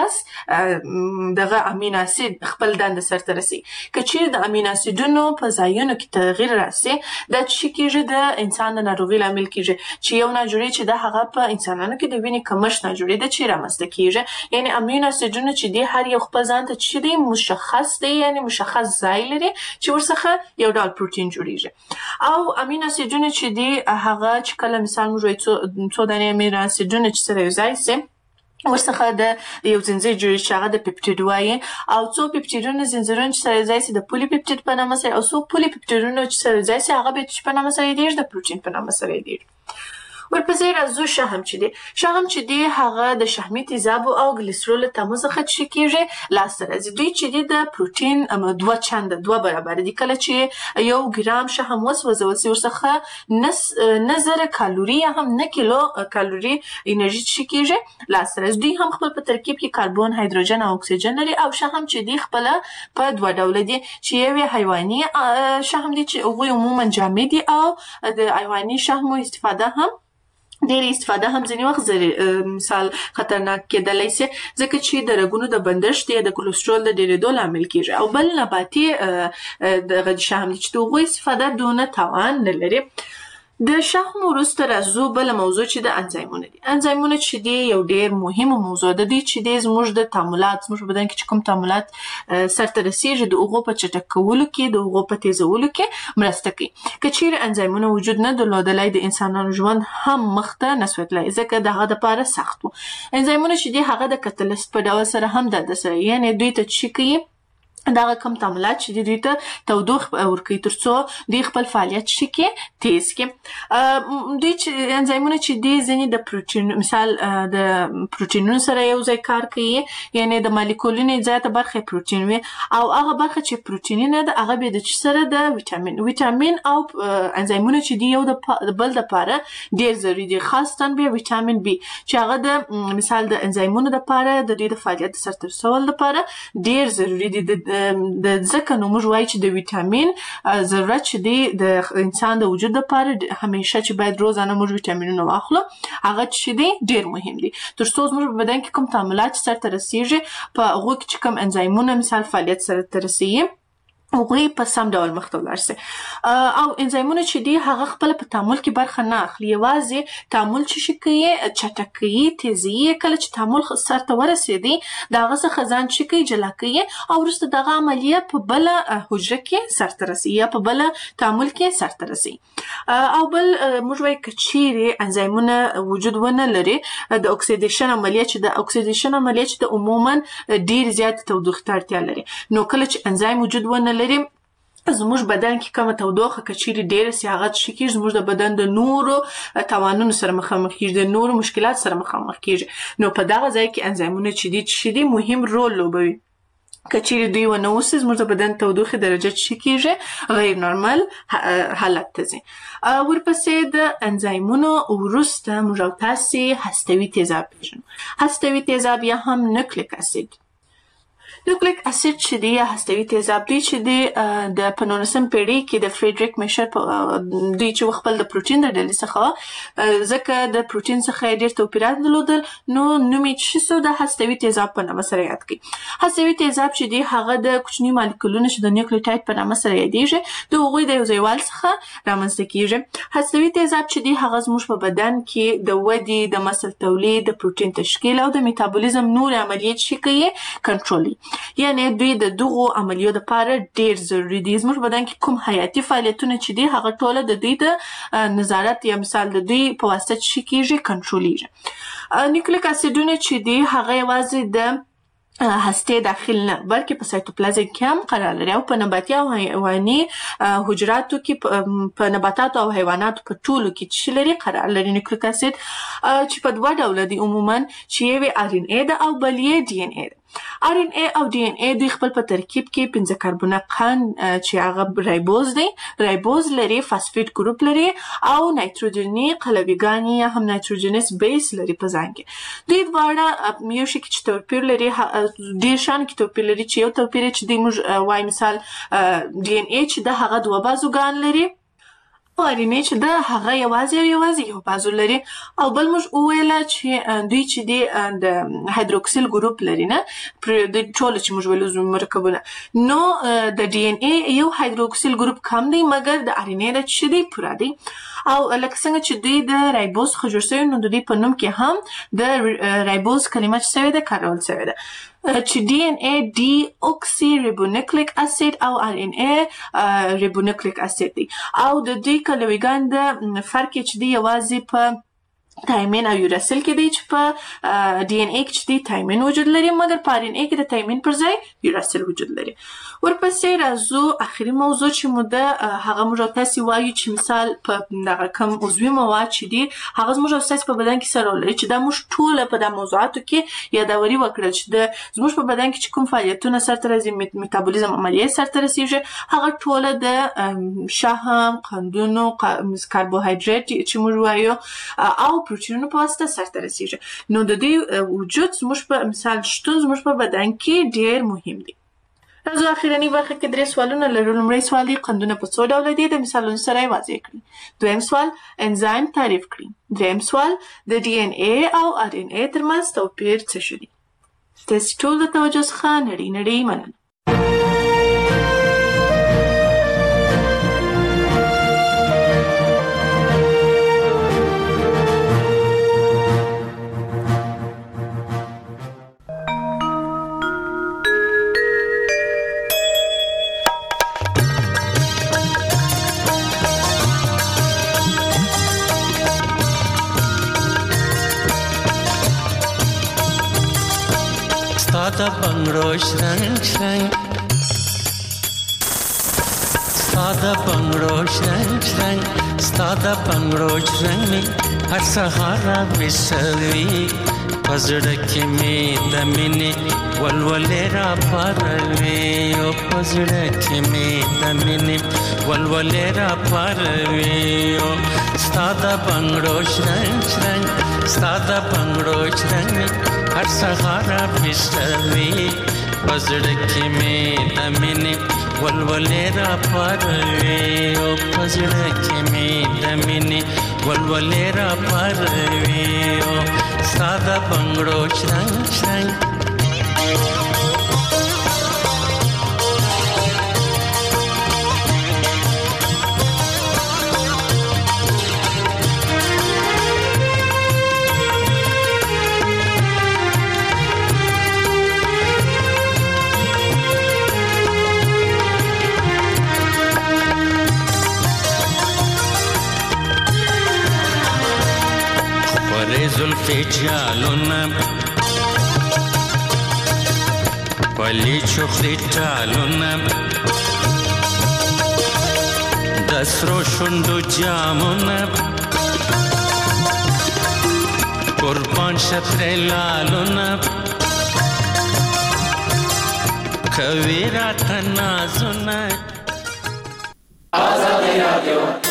مشخص دغه امینو اسید خپل دنده سرته رسي که چیرې د امینو اسیدونو په ځایونو کې تغییر راسي دا چې کېږي د انسان د ناروغۍ لامل کېږي چې یو ناجوړی چې د هغه په انسانانو کې د وینې کمښت ناجوړی ده چې رامنځته کېږي یعنې امینو اسیدونه چې دی هر یو خپل ځان ته چې دی مشخص دی یعنې مشخص ځای لري چې ورڅخه یو ډول پروټین جوړیږي او امینو اسیدونه چې دی هغه چې کله مثال موږ وایو څو دانې امینو اسیدونه چې سره یو ځای سي ورڅخه د یو ځنځیر جوړیږي چې هغه د پیپټیډ وایي او څو پیپټیډونه ځنځیرونه چې سره یو ځای سي د پولي پیپټیډ په نامه سره او څو پولي پیپټیډونه چې سره یو ځای سي هغه بیا په نامه سره یادیږي د پروټین په نامه سره یادیږي ورپسې راځو شحم چې دی شحم چې دی هغه د شحمي تیزابو او ګلیسرول تمو څخه چې کېږي لاسته راځي دوی چې دی د پروټین دوه چنده دوه برابر دي کله چې یو ګرام شحم وسوځول سي ورڅخه نه زره کالوري یا هم نه کیلو کالوري انرژي چې کېږي لاسته راځي دوی هم خپل په ترکیب کې کاربن هایدروجن او اکسیجن لري او شحم چې دی خپله په دوه ډوله دي چې یو حیواني شحم دی چې هغوی عموما جامد دي او د حیواني شحمو استفاده هم ډېر استفاده هم ځینې وخت مثال خطرناک کېدلی سي ځکه چې د رګونو د بندښت یا د کولسټرول د ډېرېدو لامل کېږي او بل نباتي دغه شحم چې د هغوی استفاده دونه توان نه لري د شحم وروسته راځو بله موضوع چې د انزایمونه دي انزایمونه چې دي یو ډېر مهمه موضوع ده دوی چې دی زموږ د تعاملات زموږ په بدن کې چې کوم تعاملات سرته رسیږي د هغو په چټک کولو کې د هغو په تیزولو کې مرسته کوي که چیرې انزایمونه وجود نه درلودلی د انسانانو ژوند هم مخته نسو تللی ځکه د هغه دپاره سخت و انزایمونه چې دي هغه د کتلیست په ډول سره هم دنده سره یعنې دوی ته چې کوي دا کم تعاملات چې دوی ته تودوخه ورکوي ترڅو دوی خپل فعالیت شي کې تیز کړي. دوی چې انزایمونه چې دي ځینې د پروتین مثال د پروتینونو سره یو ځای کار کوي، یعنی د مالیکولونو زیاته برخه پروتین وي او هغه برخه چې پروتین نه ده هغه به د چ سره د ویټامین ویټامین او انزایمونه چې دي یو د بل د لپاره ډیر ضروري دي، خاصتا به ویټامین بي چې هغه د مثال د انزایمونو لپاره د دې د فعالیت سره تر څول لپاره ډیر ضروري دي. د ځکه نو موږ وایو چې د ویټامین ضرورت چې دی د انسان د وجود لپاره همیشه چې باید روزانه موږ ویټامینونه واخلو هغه چې دی ډیر مهم دي ترڅو موږ په بدن کې کوم تعاملات سره رسیږي په هغه کې چې کوم انزایمونه مثال فعالیت سره رسیږي هغوی په سم ډول مخ ته ولاړ سي. او انزایمونه چې دي هغه خپل په تعامل کې برخه نه اخلي، یوازې تعامل چې شي کوي چټکوي تیزي، کله چې تعامل سرته ورسېدي د هغه څخه ځان چې کوي جلا کوي او وروسته دغه عملیه په بله حجره کې سرته رسي یا په بله تعامل کې سرته رسي. او بل موږ وایو که چیرې انزایمونه وجود ونه لري د اکسیدیشن عملیه چې د اکسیدیشن عملیه چې د عموما ډیر زیات تودوخې ته اړتیا لري، نو کله چې انزایم وجود ونه لري زموږ بدن کې کومه تودوخه که چیرې ډېره سي هغه څه کېږي زموږ د بدن د نورو توانونو سره مخامخ کېږي، د نورو مشکلات سره مخامخ کېږي. نو په دغه ځای کې انزایمونه چې دي چې دي مهم رول لوبوي. که چیرې دوی ونه اوسي زموږ د بدن تودوخې درجه چې کېږي غیر نورمال حالت ته ځي. ورپسې د انزایمونو وروسته موږ او تاسې هستوي تیزاب پېژنو. هستوي تیزاب یا هم نیوکلیک اسید. نیوکلیک اسید چې دی یا هستوي تیزاب دی چې دی د په نولسمه پېړۍ کې د فریډریک میشر دوی چې خپل د پروتین د ډلې څخه ځکه د پروتین څخه ډېر توپیرات درلودل نو نوم یې څه شو د هستوي تیزاب په نامه سره یاد کړي. هستوي تیزاب چې دی هغه د کوچني مالیکولونو چې د نیوکلیوټاید په نامه سره یادېږي د هغوی د یوځایوالي څخه رامنځته کېږي. هستوي تیزاب چې دی هغه زموږ په بدن کې د ودې د مسل تولید د پروتین تشکیل او د میتابولیزم نور عملیات چې کوي کنټرولوي، یعنی دوی د دغو عملیو لپاره ډیر ضروري دي. زموږ بدن کې کوم حیاتي فعالیتونه چې دي هغه ټوله د دوی د نظارت یا مثال د دوی په واسطه چې کېږي کنټرولېږي. نیوکلیک اسیدونه چې دي هغه یوازې د هستې داخل نه بلکې په سایتوپلازم کې هم قرار لري او په نباتي او حیواني حجراتو کې په نباتاتو او حیواناتو په ټولو کې چې لري قرار لري. نیوکلیک اسید چې په دوه ډوله دي عموما چې یو یې ار ان اے ده او بل یې ډي ان اے ده. ار ان اے او ډي ان اے دوی خپل په ترکیب کې پنځه کاربونه قند چې هغه رایبوز دی، رایبوز لري، فاسفیټ ګروپ لري او نایتروجني قلویګانې یا هم نایتروجنس بیس لري په ځان کې. دوی دواړه یو شي کې چې توپیر لري ډېر شان کې توپیر لري چې یو توپیر چې دوی موږ وایي مثال ډي ان اے چې د هغه دوه بازوګان لري او ار ان اے چې د هغه یوازې او یوازې یو بازو لري او بل موږ وویله چې دوی چې دی د هایدروکسیل ګروپ لري نه د ټولو چې موږ ویلو مرکبونه نو د ډي ان اے یو هایدروکسیل ګروپ کم دی مګر د ار ان اے چې دی پوره دی. او لکه څنګه چې دوی د رایبوز څخه جوړ شوي نو د دوی په نوم کې هم د رایبوز کلمه چې شوې ده کارول شوې ده چې ډي ان اے ډي اوکسي ریبونیوکلیک اسید او ار ان اے ریبونیوکلیک اسید دی او د دوی کلویګان د فرق چې دی یوازې په تایمین او یوراسیل کې دی چې په ډي ان اے کې چې دی تایمین وجود لري مګر په ار ان اے کې د تایمین پر ځای یوراسیل وجود لري. ورپسې راځو اخري موضوع چې مو د هغه موږ تاسې وایو چې مثال په دغه کم عضوي مواد چې دي هغه زموږ تاسې په بدن کې سره لري چې دا موږ ټوله په د موضوعاتو کې یادوري وکړل چې د زموږ په بدن کې چې کوم فعالیتونه سرته راځي میتابولیزم عملیې سرته رسیږي هغه ټوله د شحم، قندونو، کاربوهایډریټ چې موږ وایو او پروتینونو په واسطه سرته رسیږي. نو د دې وجود زموږ په مثال شتون زموږ په بدن کې ډیر مهم دی. راځو اخرنی برخه کې درې سوالونه لرو. لومړی سوال دی قندونه په څو ډوله دي د مثالونو سره یې واضح کړئ. دویم سوال انزایم تعریف کړئ. دریم سوال د ډي ان اے او ار ان اے ترمنځ توپیر څه شو دی. تاسې ټول د توجه څخه نړۍ نړۍ مننه. د بنګړو شرنګ شرنګ ساده بنگړو شرنګ شرنګ ساده بنگړو شرنګ می هر سهار وسوي پزړه کې می د مینې ولولې را پروي او پزړه کې می د مینې ولولې را پروي او ساده بنگړو شرنګ شرنګ ساده بنگړو شرنګ می هر سهار وسوي پزړه کې می د مینې ولولې را پروي او پزړه کې می د مینې ولولې را پروي او ساده بنگړو شرنګ شرنګ زلفی جالونه پلی چخلی ټالونه د سرو شونډو جامونه قربان شترې لالونه کوي راته نازونه. آزادي رادیو